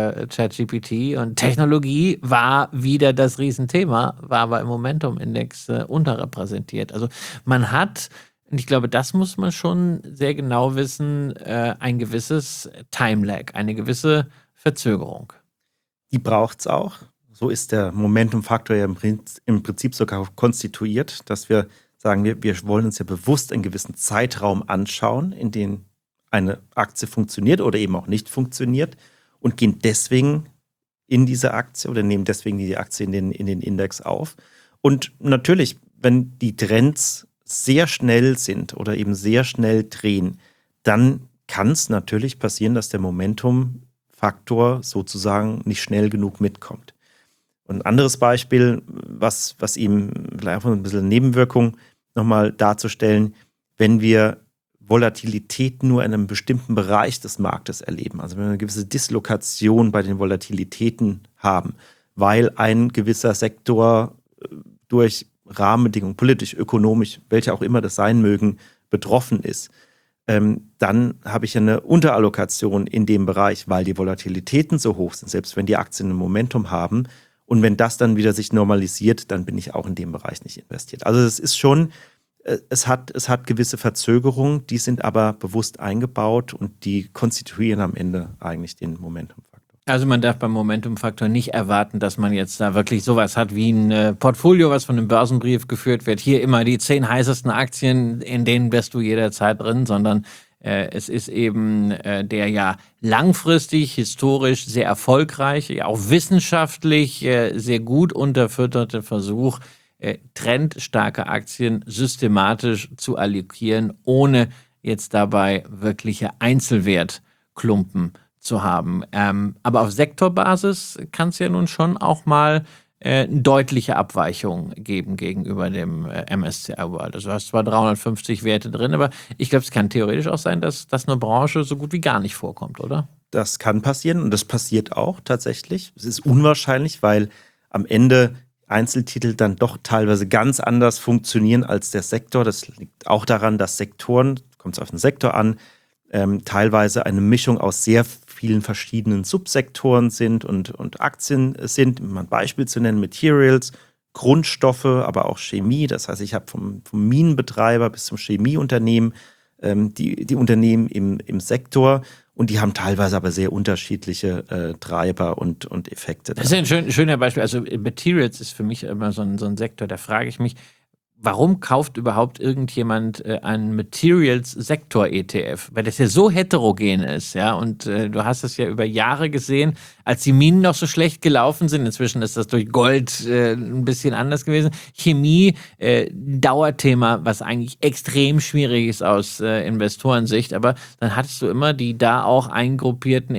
ChatGPT und Technologie war wieder das Riesenthema, war aber im Momentum-Index unterrepräsentiert. Also man hat, und ich glaube, das muss man schon sehr genau wissen, ein gewisses Time-Lag, eine gewisse Verzögerung. Die braucht es auch. So ist der Momentum-Faktor ja im Prinzip sogar konstituiert, dass wir sagen, wir wollen uns ja bewusst einen gewissen Zeitraum anschauen, in dem eine Aktie funktioniert oder eben auch nicht funktioniert und gehen deswegen in diese Aktie oder nehmen deswegen die Aktie in den Index auf. Und natürlich, wenn die Trends sehr schnell sind oder eben sehr schnell drehen, dann kann es natürlich passieren, dass der Momentum-Faktor sozusagen nicht schnell genug mitkommt. Und ein anderes Beispiel, was ihm vielleicht einfach ein bisschen Nebenwirkung nochmal darzustellen, wenn wir Volatilität nur in einem bestimmten Bereich des Marktes erleben, also wenn wir eine gewisse Dislokation bei den Volatilitäten haben, weil ein gewisser Sektor durch Rahmenbedingungen, politisch, ökonomisch, welche auch immer das sein mögen, betroffen ist, dann habe ich eine Unterallokation in dem Bereich, weil die Volatilitäten so hoch sind, selbst wenn die Aktien ein Momentum haben. Und wenn das dann wieder sich normalisiert, dann bin ich auch in dem Bereich nicht investiert. Also es ist schon, es hat gewisse Verzögerungen, die sind aber bewusst eingebaut und die konstituieren am Ende eigentlich den Momentum-Faktor. Also man darf beim Momentum-Faktor nicht erwarten, dass man jetzt da wirklich sowas hat wie ein Portfolio, was von einem Börsenbrief geführt wird. Hier immer die 10 heißesten Aktien, in denen bist du jederzeit drin, sondern es ist eben der ja langfristig, historisch sehr erfolgreiche, auch wissenschaftlich sehr gut unterfütterte Versuch, trendstarke Aktien systematisch zu allokieren, ohne jetzt dabei wirkliche Einzelwertklumpen zu haben. Aber auf Sektorbasis kann es ja nun schon auch mal deutliche Abweichungen geben gegenüber dem MSCI World. Also du hast zwar 350 Werte drin, aber ich glaube, es kann theoretisch auch sein, dass eine Branche so gut wie gar nicht vorkommt, oder? Das kann passieren und das passiert auch tatsächlich. Es ist unwahrscheinlich, weil am Ende Einzeltitel dann doch teilweise ganz anders funktionieren als der Sektor. Das liegt auch daran, dass Sektoren, kommt es auf den Sektor an, teilweise eine Mischung aus sehr vielen verschiedenen Subsektoren sind und Aktien sind. Um ein Beispiel zu nennen, Materials, Grundstoffe, aber auch Chemie. Das heißt, ich habe vom Minenbetreiber bis zum Chemieunternehmen die Unternehmen im Sektor und die haben teilweise aber sehr unterschiedliche Treiber und Effekte. Das ist ein schöner Beispiel. Also Materials ist für mich immer so ein Sektor, da frage ich mich, warum kauft überhaupt irgendjemand einen Materials-Sektor-ETF? Weil das ja so heterogen ist, ja. Und du hast es ja über Jahre gesehen, als die Minen noch so schlecht gelaufen sind. Inzwischen ist das durch Gold ein bisschen anders gewesen. Chemie, Dauerthema, was eigentlich extrem schwierig ist aus Investorensicht. Aber dann hattest du immer die da auch eingruppierten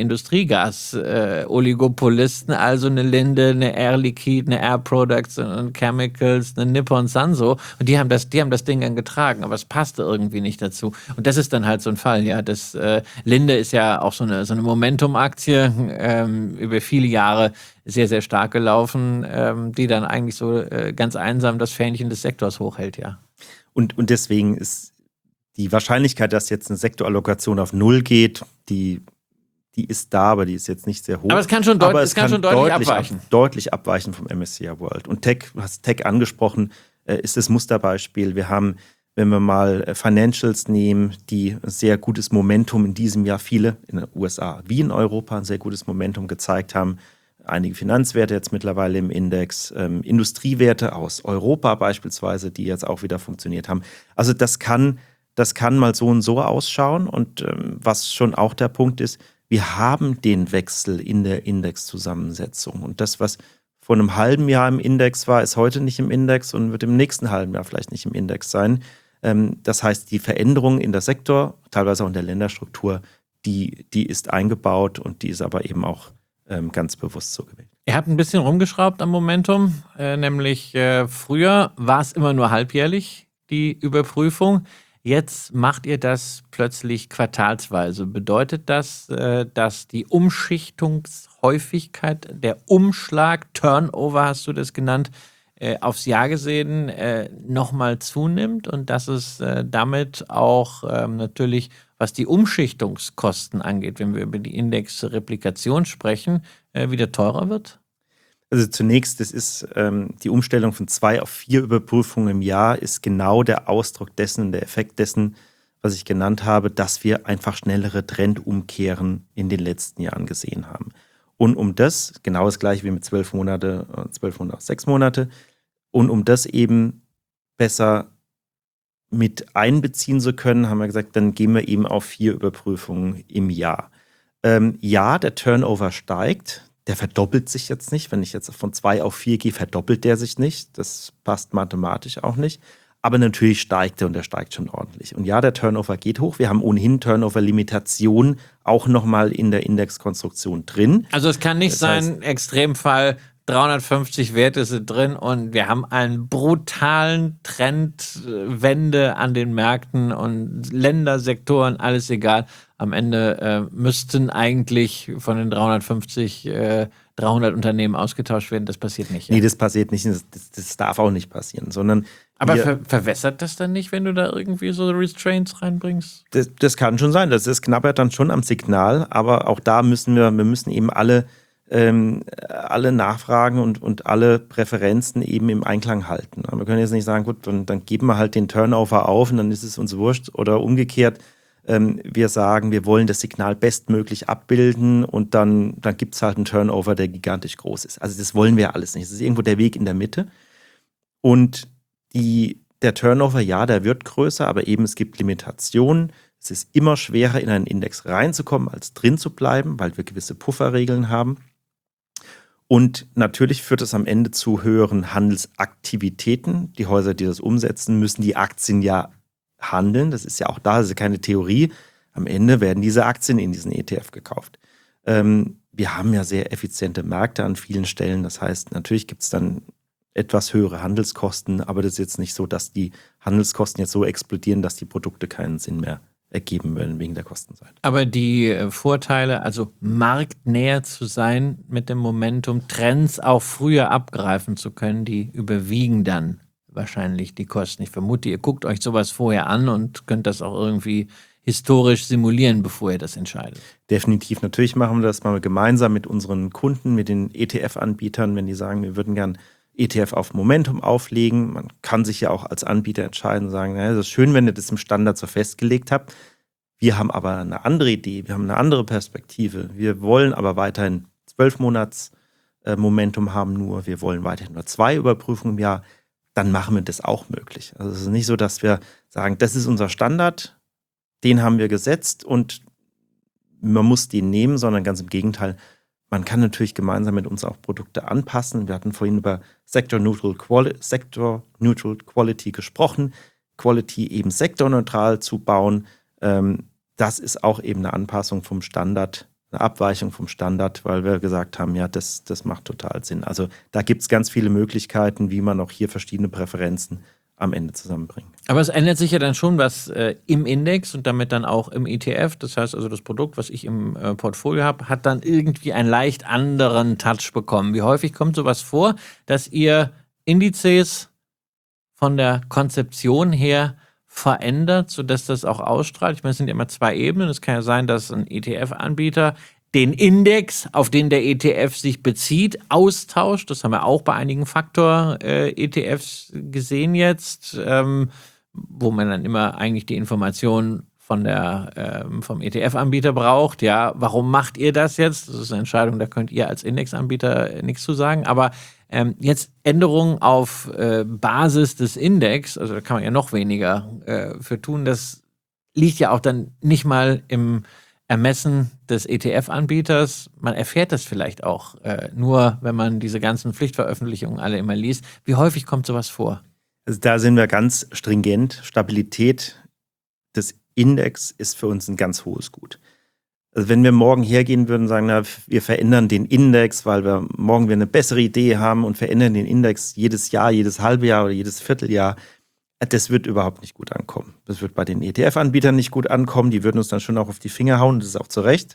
Industriegas-Oligopolisten, also eine Linde, eine Air Liquide, eine Air Products und Chemicals, eine Nippon Sanso. Und die haben das Ding dann getragen, aber es passte irgendwie nicht dazu. Und das ist dann halt so ein Fall, ja. Das Linde ist ja auch so eine Momentum-Aktie, über viele Jahre sehr, sehr stark gelaufen, die dann eigentlich so ganz einsam das Fähnchen des Sektors hochhält, ja. Und deswegen ist die Wahrscheinlichkeit, dass jetzt eine Sektorallokation auf 0 geht, die ist da, aber die ist jetzt nicht sehr hoch. Aber es kann schon deutlich abweichen. Deutlich abweichen vom MSCI World. Und du hast Tech angesprochen, ist das Musterbeispiel. Wir haben Wenn wir mal Financials nehmen, die sehr gutes Momentum in diesem Jahr, viele in den USA wie in Europa ein sehr gutes Momentum gezeigt haben. Einige Finanzwerte jetzt mittlerweile im Index, Industriewerte aus Europa beispielsweise, die jetzt auch wieder funktioniert haben. Also das kann mal so und so ausschauen. Und was schon auch der Punkt ist, wir haben den Wechsel in der Indexzusammensetzung. Und das, was vor einem halben Jahr im Index war, ist heute nicht im Index und wird im nächsten halben Jahr vielleicht nicht im Index sein. Das heißt, die Veränderung in der Sektor, teilweise auch in der Länderstruktur, die ist eingebaut und die ist aber eben auch ganz bewusst so gewählt. Ihr habt ein bisschen rumgeschraubt am Momentum, nämlich früher war es immer nur halbjährlich, die Überprüfung. Jetzt macht ihr das plötzlich quartalsweise. Bedeutet das, dass die Umschichtungshäufigkeit, der Umschlag, Turnover hast du das genannt, aufs Jahr gesehen nochmal zunimmt und dass es damit auch natürlich, was die Umschichtungskosten angeht, wenn wir über die Indexreplikation sprechen, wieder teurer wird? Also zunächst, das ist die Umstellung von 2 auf 4 Überprüfungen im Jahr ist genau der Ausdruck dessen, der Effekt dessen, was ich genannt habe, dass wir einfach schnellere Trendumkehren in den letzten Jahren gesehen haben. Und um das, genau das gleiche wie mit 12 Monate auf 6 Monate, und um das eben besser mit einbeziehen zu können, haben wir gesagt, dann gehen wir eben auf 4 Überprüfungen im Jahr. Ja, der Turnover steigt. Der verdoppelt sich jetzt nicht. Wenn ich jetzt von 2 auf 4 gehe, verdoppelt der sich nicht. Das passt mathematisch auch nicht. Aber natürlich steigt er und der steigt schon ordentlich. Und ja, der Turnover geht hoch. Wir haben ohnehin Turnover-Limitation auch nochmal in der Indexkonstruktion drin. Also es kann nicht sein, Extremfall, 350 Werte sind drin und wir haben einen brutalen Trendwende an den Märkten und Ländersektoren, alles egal. Am Ende müssten eigentlich von den 350 300 Unternehmen ausgetauscht werden. Das passiert nicht. Ja? Nee, das passiert nicht. Das darf auch nicht passieren, sondern aber verwässert das dann nicht, wenn du da irgendwie so Restraints reinbringst? Das kann schon sein. Das knabbert dann schon am Signal, aber auch da müssen wir eben alle Nachfragen und alle Präferenzen eben im Einklang halten. Wir können jetzt nicht sagen, gut, dann geben wir halt den Turnover auf und dann ist es uns wurscht. Oder umgekehrt, wir sagen, wir wollen das Signal bestmöglich abbilden und dann gibt es halt einen Turnover, der gigantisch groß ist. Also das wollen wir alles nicht. Es ist irgendwo der Weg in der Mitte. Und der Turnover, ja, der wird größer, aber eben es gibt Limitationen. Es ist immer schwerer, in einen Index reinzukommen, als drin zu bleiben, weil wir gewisse Pufferregeln haben. Und natürlich führt es am Ende zu höheren Handelsaktivitäten. Die Häuser, die das umsetzen, müssen die Aktien ja handeln. Das ist ja auch da, das ist keine Theorie. Am Ende werden diese Aktien in diesen ETF gekauft. Wir haben ja sehr effiziente Märkte an vielen Stellen. Das heißt, natürlich gibt es dann etwas höhere Handelskosten, aber das ist jetzt nicht so, dass die Handelskosten jetzt so explodieren, dass die Produkte keinen Sinn mehr ergeben werden wegen der Kostenseite. Aber die Vorteile, also marktnäher zu sein mit dem Momentum, Trends auch früher abgreifen zu können, die überwiegen dann wahrscheinlich die Kosten. Ich vermute, ihr guckt euch sowas vorher an und könnt das auch irgendwie historisch simulieren, bevor ihr das entscheidet. Definitiv. Natürlich machen wir das mal gemeinsam mit unseren Kunden, mit den ETF-Anbietern, wenn die sagen, wir würden gern ETF auf Momentum auflegen. Man kann sich ja auch als Anbieter entscheiden und sagen, naja, das ist schön, wenn ihr das im Standard so festgelegt habt. Wir haben aber eine andere Idee, wir haben eine andere Perspektive. Wir wollen aber weiterhin 12 Monats Momentum haben nur. Wir wollen weiterhin nur 2 Überprüfungen im Jahr. Dann machen wir das auch möglich. Also es ist nicht so, dass wir sagen, das ist unser Standard, den haben wir gesetzt und man muss den nehmen, sondern ganz im Gegenteil. Man kann natürlich gemeinsam mit uns auch Produkte anpassen. Wir hatten vorhin über Sector-Neutral Quality gesprochen. Quality eben sektorneutral zu bauen, das ist auch eben eine Anpassung vom Standard, eine Abweichung vom Standard, weil wir gesagt haben, ja, das macht total Sinn. Also da gibt es ganz viele Möglichkeiten, wie man auch hier verschiedene Präferenzen am Ende zusammenbringen. Aber es ändert sich ja dann schon was im Index und damit dann auch im ETF. Das heißt also, das Produkt, was ich im Portfolio habe, hat dann irgendwie einen leicht anderen Touch bekommen. Wie häufig kommt sowas vor, dass ihr Indizes von der Konzeption her verändert, sodass das auch ausstrahlt? Ich meine, es sind ja immer 2 Ebenen. Es kann ja sein, dass ein ETF-Anbieter den Index, auf den der ETF sich bezieht, austauscht. Das haben wir auch bei einigen Faktor-ETFs gesehen jetzt. wo man dann immer eigentlich die Informationen vom ETF-Anbieter braucht. Ja, warum macht ihr das jetzt? Das ist eine Entscheidung, da könnt ihr als Indexanbieter nichts zu sagen. Aber jetzt Änderungen auf Basis des Index, also da kann man ja noch weniger für tun. Das liegt ja auch dann nicht mal im Ermessen des ETF-Anbieters. Man erfährt das vielleicht auch nur, wenn man diese ganzen Pflichtveröffentlichungen alle immer liest. Wie häufig kommt sowas vor? Also da sind wir ganz stringent. Stabilität des Index ist für uns ein ganz hohes Gut. Also wenn wir morgen hergehen würden und sagen, na, wir verändern den Index, weil wir morgen eine bessere Idee haben und verändern den Index jedes Jahr, jedes halbe Jahr oder jedes Vierteljahr, das wird überhaupt nicht gut ankommen. Das wird bei den ETF-Anbietern nicht gut ankommen. Die würden uns dann schon auch auf die Finger hauen. Das ist auch zu Recht.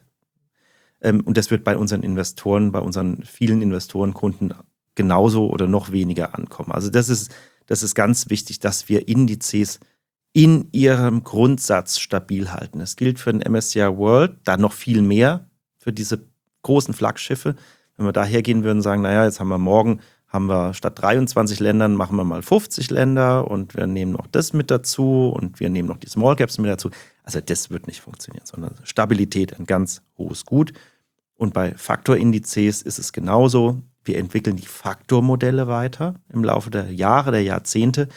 Und das wird bei unseren Investoren, bei unseren vielen Investorenkunden genauso oder noch weniger ankommen. Also das ist ganz wichtig, dass wir Indizes in ihrem Grundsatz stabil halten. Das gilt für den MSCI World, da noch viel mehr für diese großen Flaggschiffe. Wenn wir da hergehen würden und sagen, naja, jetzt haben wir statt 23 Ländern, machen wir mal 50 Länder und wir nehmen noch das mit dazu und wir nehmen noch die Small Caps mit dazu. Also das wird nicht funktionieren, sondern Stabilität ein ganz hohes Gut. Und bei Faktorindizes ist es genauso. Wir entwickeln die Faktormodelle weiter im Laufe der Jahre, der Jahrzehnte.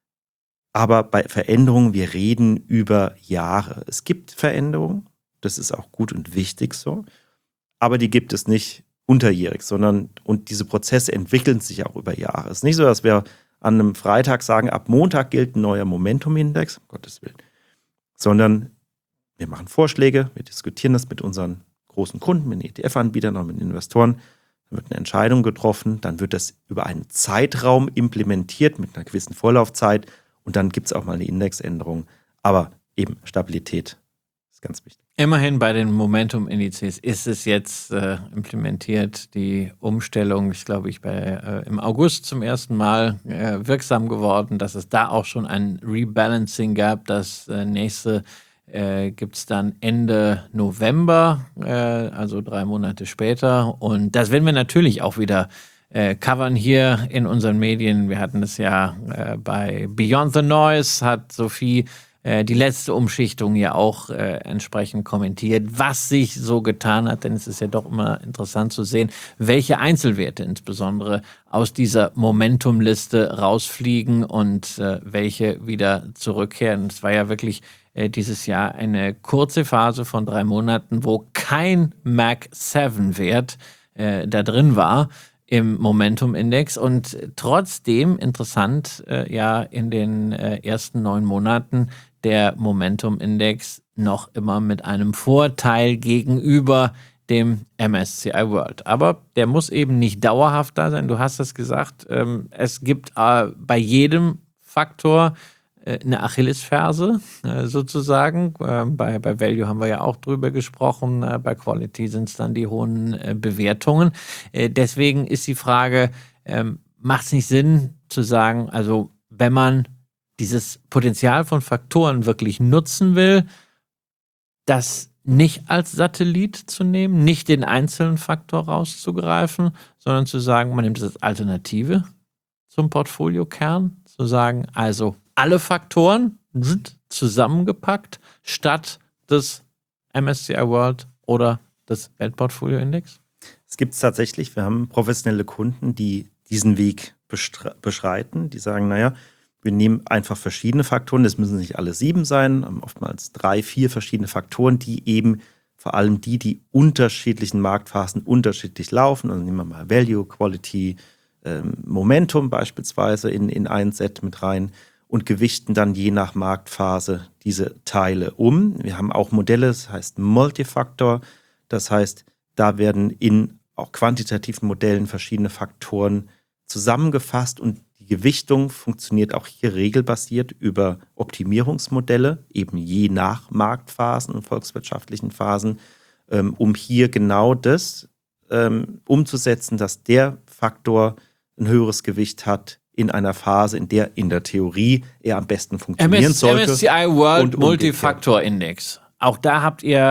Aber bei Veränderungen, wir reden über Jahre. Es gibt Veränderungen, das ist auch gut und wichtig so, aber die gibt es nicht unterjährig, und diese Prozesse entwickeln sich auch über Jahre. Es ist nicht so, dass wir an einem Freitag sagen, ab Montag gilt ein neuer Momentum-Index, um Gottes Willen, sondern wir machen Vorschläge, wir diskutieren das mit unseren großen Kunden, mit den ETF-Anbietern und mit den Investoren, dann wird eine Entscheidung getroffen, dann wird das über einen Zeitraum implementiert mit einer gewissen Vorlaufzeit. Und dann gibt es auch mal eine Indexänderung. Aber eben Stabilität ist ganz wichtig. Immerhin bei den Momentum-Indizes ist es jetzt implementiert, die Umstellung, ich glaube, im August zum ersten Mal wirksam geworden, dass es da auch schon ein Rebalancing gab. Das nächste gibt es dann Ende November, also 3 Monate später. Und das werden wir natürlich auch wieder covern hier in unseren Medien. Wir hatten es ja bei Beyond the Noise, hat Sophie die letzte Umschichtung ja auch entsprechend kommentiert, was sich so getan hat, denn es ist ja doch immer interessant zu sehen, welche Einzelwerte insbesondere aus dieser Momentumliste rausfliegen und welche wieder zurückkehren. Es war ja wirklich dieses Jahr eine kurze Phase von 3 Monaten, wo kein Mag 7-Wert da drin war im Momentum-Index und trotzdem interessant, ja in den ersten 9 Monaten der Momentum-Index noch immer mit einem Vorteil gegenüber dem MSCI World. Aber der muss eben nicht dauerhaft da sein. Du hast es gesagt, es gibt bei jedem Faktor eine Achillesferse sozusagen. Bei Value haben wir ja auch drüber gesprochen. Bei Quality sind es dann die hohen Bewertungen. Deswegen ist die Frage, macht es nicht Sinn zu sagen, also wenn man dieses Potenzial von Faktoren wirklich nutzen will, das nicht als Satellit zu nehmen, nicht den einzelnen Faktor rauszugreifen, sondern zu sagen, man nimmt es als Alternative zum Portfoliokern, zu sagen, also alle Faktoren sind zusammengepackt statt des MSCI World oder des Weltportfolio-Index? Es gibt es tatsächlich. Wir haben professionelle Kunden, die diesen Weg beschreiten. Die sagen, naja, wir nehmen einfach verschiedene Faktoren. Das müssen nicht alle 7 sein, oftmals 3, 4 verschiedene Faktoren, die eben vor allem die unterschiedlichen Marktphasen unterschiedlich laufen. Also nehmen wir mal Value, Quality, Momentum beispielsweise in ein Set mit rein und gewichten dann je nach Marktphase diese Teile um. Wir haben auch Modelle, das heißt Multifaktor. Das heißt, da werden in auch quantitativen Modellen verschiedene Faktoren zusammengefasst und die Gewichtung funktioniert auch hier regelbasiert über Optimierungsmodelle, eben je nach Marktphasen und volkswirtschaftlichen Phasen, um hier genau das umzusetzen, dass der Faktor ein höheres Gewicht hat in einer Phase, in der Theorie er am besten funktionieren sollte. MSCI World Multifaktor Index. Auch da habt ihr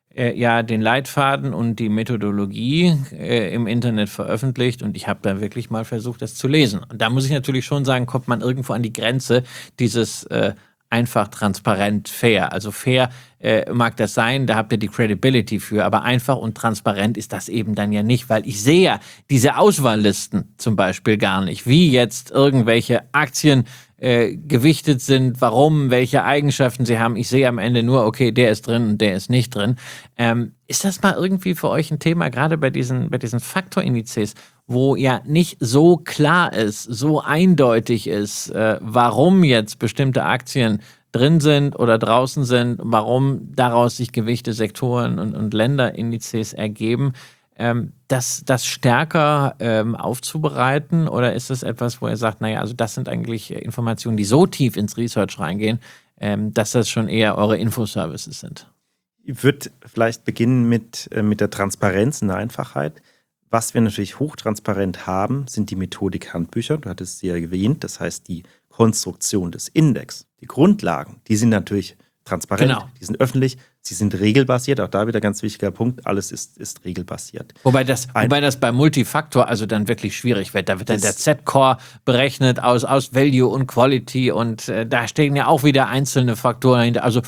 ja den Leitfaden und die Methodologie im Internet veröffentlicht und ich habe da wirklich mal versucht, das zu lesen. Und da muss ich natürlich schon sagen, kommt man irgendwo an die Grenze dieses einfach, transparent, fair. Also fair mag das sein, da habt ihr die Credibility für, aber einfach und transparent ist das eben dann ja nicht, weil ich sehe ja diese Auswahllisten zum Beispiel gar nicht, wie jetzt irgendwelche Aktien gewichtet sind, warum, welche Eigenschaften sie haben. Ich sehe am Ende nur, okay, der ist drin und der ist nicht drin. Ist das mal irgendwie für euch ein Thema, gerade bei diesen Faktorindizes, wo ja nicht so klar ist, so eindeutig ist, warum jetzt bestimmte Aktien drin sind oder draußen sind, warum daraus sich Gewichte, Sektoren und Länderindizes ergeben, das stärker aufzubereiten? Oder ist das etwas, wo ihr sagt, naja, also das sind eigentlich Informationen, die so tief ins Research reingehen, dass das schon eher eure Infoservices sind? Ich würde vielleicht beginnen mit der Transparenz und der Einfachheit. Was wir natürlich hochtransparent haben, sind die Methodik-Handbücher. Du hattest sie ja erwähnt. Das heißt, die Konstruktion des Index, die Grundlagen, die sind natürlich transparent, Genau. Die sind öffentlich, sie sind regelbasiert. Auch da wieder ganz wichtiger Punkt, alles ist regelbasiert. Wobei das bei Multifaktor also dann wirklich schwierig wird. Da wird dann der Z-Core berechnet aus Value und Quality und da stehen ja auch wieder einzelne Faktoren dahinter. Also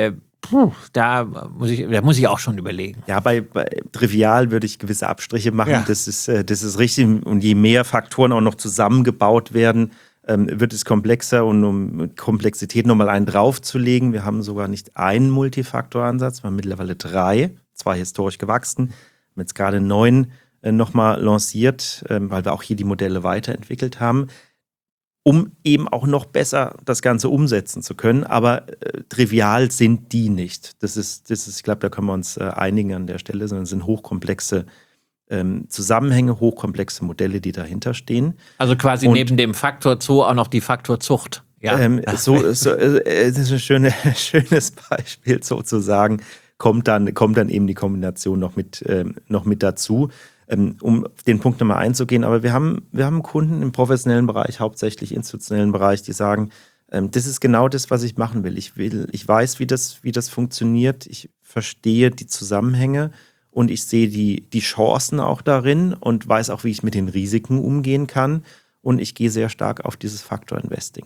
da muss ich auch schon überlegen. Ja, bei Trivial würde ich gewisse Abstriche machen. Ja. Das ist richtig. Und je mehr Faktoren auch noch zusammengebaut werden, wird es komplexer. Und um Komplexität nochmal einen draufzulegen, wir haben sogar nicht einen Multifaktoransatz, wir haben mittlerweile 3, 2 historisch gewachsen. Wir haben jetzt gerade 9 nochmal lanciert, weil wir auch hier die Modelle weiterentwickelt haben, um eben auch noch besser das Ganze umsetzen zu können. Aber trivial sind die nicht. Das ist, ich glaube, da können wir uns einigen an der Stelle, sondern es sind hochkomplexe Zusammenhänge, hochkomplexe Modelle, die dahinter stehen. Also quasi und neben dem Faktor Zoo auch noch die Faktorzucht. Ja. Das ist ein schönes Beispiel sozusagen. Kommt dann eben die Kombination noch mit dazu. Um auf den Punkt nochmal einzugehen, aber wir haben Kunden im professionellen Bereich, hauptsächlich institutionellen Bereich, die sagen, das ist genau das, was ich machen will. Ich weiß, wie das funktioniert, ich verstehe die Zusammenhänge und ich sehe die Chancen auch darin und weiß auch, wie ich mit den Risiken umgehen kann und ich gehe sehr stark auf dieses Faktor-Investing.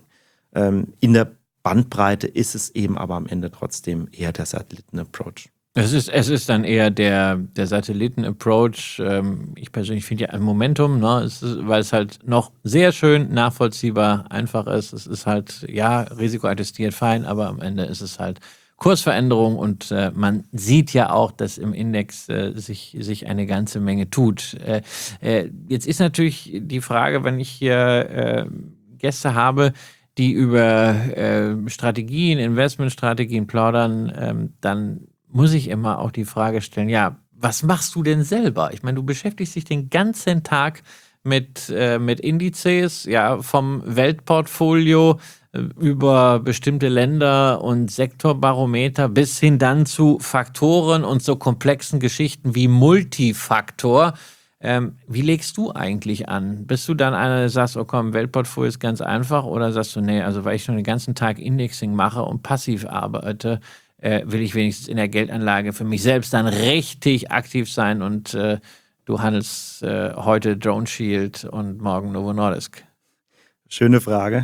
In der Bandbreite ist es eben aber am Ende trotzdem eher der Satelliten-Approach. Es ist dann eher der Satelliten-Approach. Ich persönlich finde ja ein Momentum, ne, weil es halt noch sehr schön nachvollziehbar einfach ist. Es ist halt, ja, risikoadjustiert, fein, aber am Ende ist es halt Kursveränderung und man sieht ja auch, dass im Index sich eine ganze Menge tut. Jetzt ist natürlich die Frage, wenn ich hier Gäste habe, die über Strategien, Investmentstrategien plaudern, dann muss ich immer auch die Frage stellen, ja, was machst du denn selber? Ich meine, du beschäftigst dich den ganzen Tag mit Indizes, ja, vom Weltportfolio über bestimmte Länder und Sektorbarometer bis hin dann zu Faktoren und so komplexen Geschichten wie Multifaktor. Wie legst du eigentlich an? Bist du dann einer, der sagt, oh komm, Weltportfolio ist ganz einfach, oder sagst du, nee, also weil ich schon den ganzen Tag Indexing mache und passiv arbeite, will ich wenigstens in der Geldanlage für mich selbst dann richtig aktiv sein und du handelst heute Drone Shield und morgen Novo Nordisk? Schöne Frage.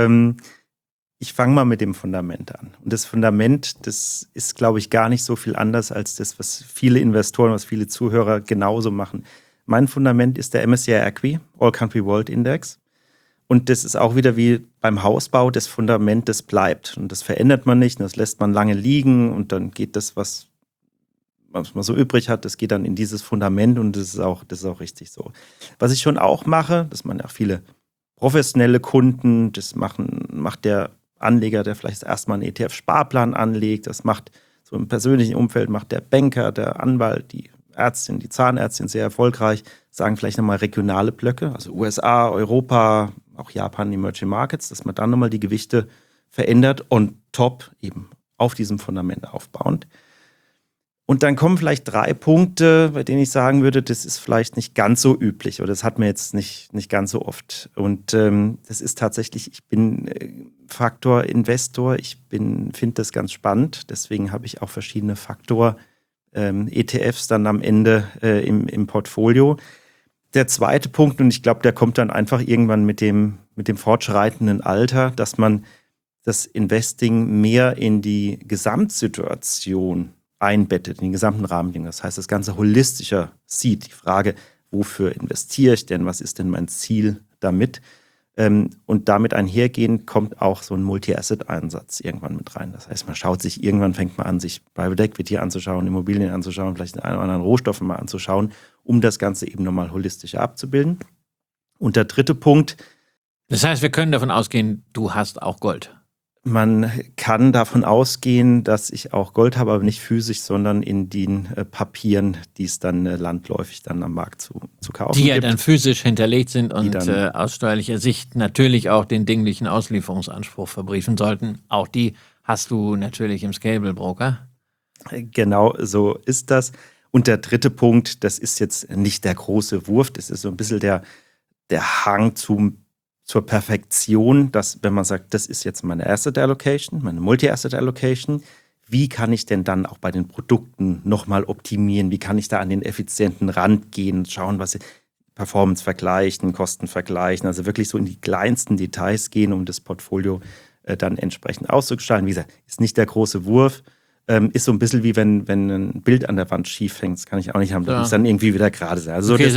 Ich fange mal mit dem Fundament an. Und das Fundament, das ist, glaube ich, gar nicht so viel anders als das, was viele Investoren, was viele Zuhörer genauso machen. Mein Fundament ist der MSCI ACWI, All Country World Index. Und das ist auch wieder wie beim Hausbau, das Fundament, das bleibt. Und das verändert man nicht, das lässt man lange liegen und dann geht das, was man so übrig hat, das geht dann in dieses Fundament und das ist auch richtig so. Was ich schon auch mache, das machen ja auch viele professionelle Kunden, das macht der Anleger, der vielleicht erstmal einen ETF-Sparplan anlegt, das macht so im persönlichen Umfeld, macht der Banker, der Anwalt, die Ärztin, die Zahnärztin sehr erfolgreich, sagen vielleicht nochmal regionale Blöcke, also USA, Europa, auch Japan, Emerging Markets, dass man dann nochmal die Gewichte verändert und top eben auf diesem Fundament aufbauend. Und dann kommen vielleicht 3 Punkte, bei denen ich sagen würde, das ist vielleicht nicht ganz so üblich oder das hat man jetzt nicht ganz so oft. Und das ist tatsächlich, ich bin Faktor-Investor, finde das ganz spannend, deswegen habe ich auch verschiedene Faktor ETFs dann am Ende im Portfolio. Der zweite Punkt, und ich glaube, der kommt dann einfach irgendwann mit dem fortschreitenden Alter, dass man das Investing mehr in die Gesamtsituation einbettet, in den gesamten Rahmenbedingungen. Das heißt, das Ganze holistischer sieht. Die Frage, wofür investiere ich denn? Was ist denn mein Ziel damit? Und damit einhergehend kommt auch so ein Multi-Asset-Einsatz irgendwann mit rein. Das heißt, fängt man an, sich Private Equity anzuschauen, Immobilien anzuschauen, vielleicht den einen oder anderen Rohstoff mal anzuschauen, um das Ganze eben nochmal holistischer abzubilden. Und der dritte Punkt. Das heißt, wir können davon ausgehen, du hast auch Gold. Man kann davon ausgehen, dass ich auch Gold habe, aber nicht physisch, sondern in den Papieren, die es dann landläufig dann am Markt zu kaufen gibt. Die ja gibt. dann physisch hinterlegt sind und aus steuerlicher Sicht natürlich auch den dinglichen Auslieferungsanspruch verbriefen sollten. Auch die hast du natürlich im Scalable Broker. Genau, so ist das. Und der dritte Punkt, das ist jetzt nicht der große Wurf, das ist so ein bisschen der Hang zur Perfektion, dass wenn man sagt, das ist jetzt meine Asset Allocation, meine Multi-Asset Allocation, wie kann ich denn dann auch bei den Produkten nochmal optimieren? Wie kann ich da an den effizienten Rand gehen, schauen, was Performance vergleichen, Kosten vergleichen, also wirklich so in die kleinsten Details gehen, um das Portfolio dann entsprechend auszugestalten. Wie gesagt, ist nicht der große Wurf, ist so ein bisschen wie wenn ein Bild an der Wand schief hängt, das kann ich auch nicht haben, das muss dann irgendwie wieder gerade sein. Also okay, sind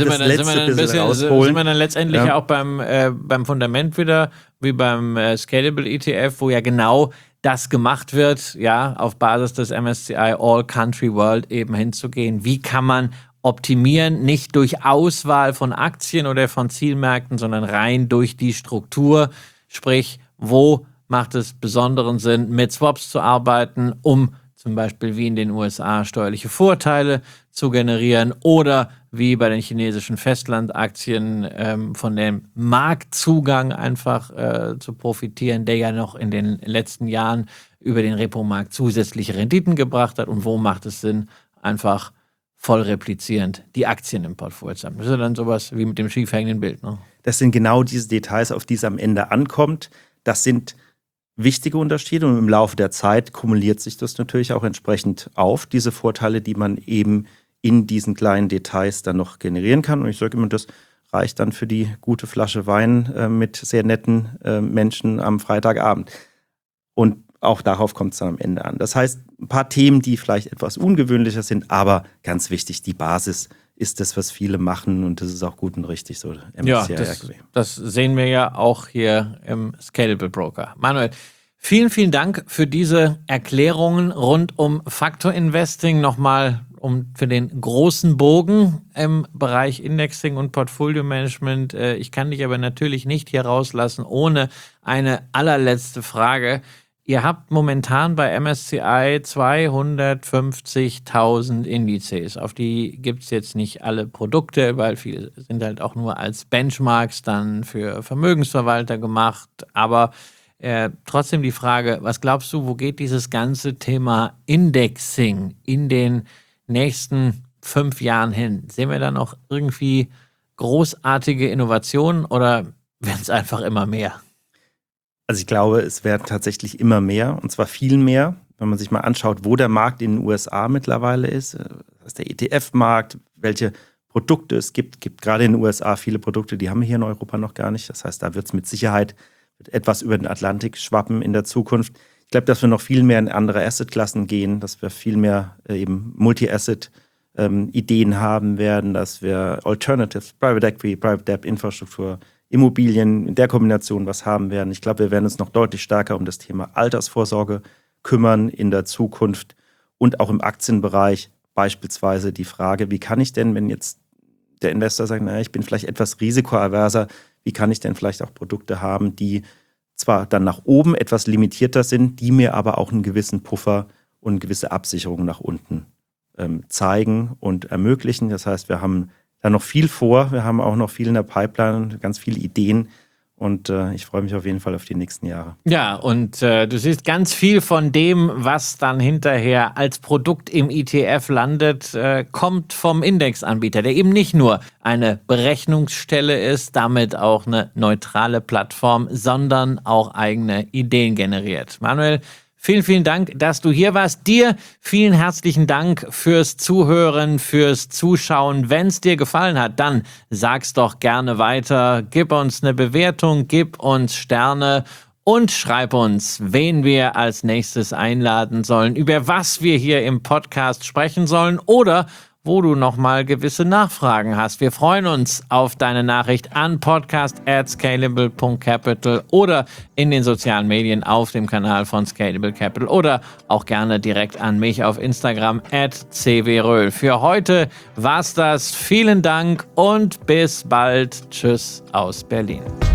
wir dann letztendlich ja auch beim Fundament wieder, wie beim Scalable ETF, wo ja genau das gemacht wird, ja, auf Basis des MSCI All Country World eben hinzugehen. Wie kann man optimieren, nicht durch Auswahl von Aktien oder von Zielmärkten, sondern rein durch die Struktur, sprich, wo macht es besonderen Sinn, mit Swaps zu arbeiten, um zum Beispiel wie in den USA steuerliche Vorteile zu generieren oder wie bei den chinesischen Festlandaktien von dem Marktzugang einfach zu profitieren, der ja noch in den letzten Jahren über den Repo-Markt zusätzliche Renditen gebracht hat. Und wo macht es Sinn, einfach voll replizierend die Aktien im Portfolio zu haben. Das ist ja dann sowas wie mit dem schief hängenden Bild. Ne? Das sind genau diese Details, auf die es am Ende ankommt. Das sind wichtige Unterschiede und im Laufe der Zeit kumuliert sich das natürlich auch entsprechend auf, diese Vorteile, die man eben in diesen kleinen Details dann noch generieren kann. Und ich sage immer, das reicht dann für die gute Flasche Wein mit sehr netten Menschen am Freitagabend. Und auch darauf kommt es dann am Ende an. Das heißt, ein paar Themen, die vielleicht etwas ungewöhnlicher sind, aber ganz wichtig, die Basis ist das, was viele machen und das ist auch gut und richtig so. Ja, das sehen wir ja auch hier im Scalable Broker. Manuel, vielen, vielen Dank für diese Erklärungen rund um Faktor Investing. Nochmal für den großen Bogen im Bereich Indexing und Portfolio Management. Ich kann dich aber natürlich nicht hier rauslassen ohne eine allerletzte Frage. Ihr habt momentan bei MSCI 250.000 Indizes. Auf die gibt es jetzt nicht alle Produkte, weil viele sind halt auch nur als Benchmarks dann für Vermögensverwalter gemacht. Aber trotzdem die Frage, was glaubst du, wo geht dieses ganze Thema Indexing in den nächsten 5 Jahren hin? Sehen wir da noch irgendwie großartige Innovationen oder werden es einfach immer mehr? Also ich glaube, es werden tatsächlich immer mehr, und zwar viel mehr. Wenn man sich mal anschaut, wo der Markt in den USA mittlerweile ist, das ist der ETF-Markt, welche Produkte es gibt. Gibt gerade in den USA viele Produkte, die haben wir hier in Europa noch gar nicht. Das heißt, da wird es mit Sicherheit etwas über den Atlantik schwappen in der Zukunft. Ich glaube, dass wir noch viel mehr in andere Assetklassen gehen, dass wir viel mehr eben Multi-Asset-Ideen haben werden, dass wir Alternatives, Private Equity, Private Debt, Infrastruktur, Immobilien in der Kombination was haben werden. Ich glaube, wir werden uns noch deutlich stärker um das Thema Altersvorsorge kümmern in der Zukunft und auch im Aktienbereich beispielsweise die Frage, wie kann ich denn, wenn jetzt der Investor sagt, naja, ich bin vielleicht etwas risikoaverser, wie kann ich denn vielleicht auch Produkte haben, die zwar dann nach oben etwas limitierter sind, die mir aber auch einen gewissen Puffer und eine gewisse Absicherung nach unten zeigen und ermöglichen. Das heißt, wir haben da noch viel vor. Wir haben auch noch viel in der Pipeline, ganz viele Ideen. Und ich freue mich auf jeden Fall auf die nächsten Jahre. Ja, und du siehst ganz viel von dem, was dann hinterher als Produkt im ETF landet, kommt vom Indexanbieter, der eben nicht nur eine Berechnungsstelle ist, damit auch eine neutrale Plattform, sondern auch eigene Ideen generiert. Manuel, Vielen, vielen Dank, dass du hier warst. Dir vielen herzlichen Dank fürs Zuhören, fürs Zuschauen. Wenn es dir gefallen hat, dann sag's doch gerne weiter. Gib uns eine Bewertung, gib uns Sterne und schreib uns, wen wir als nächstes einladen sollen, über was wir hier im Podcast sprechen sollen oder wo du nochmal gewisse Nachfragen hast. Wir freuen uns auf deine Nachricht an podcast@scalable.capital oder in den sozialen Medien auf dem Kanal von Scalable Capital oder auch gerne direkt an mich auf Instagram @cwröhl. Für heute war's das. Vielen Dank und bis bald. Tschüss aus Berlin.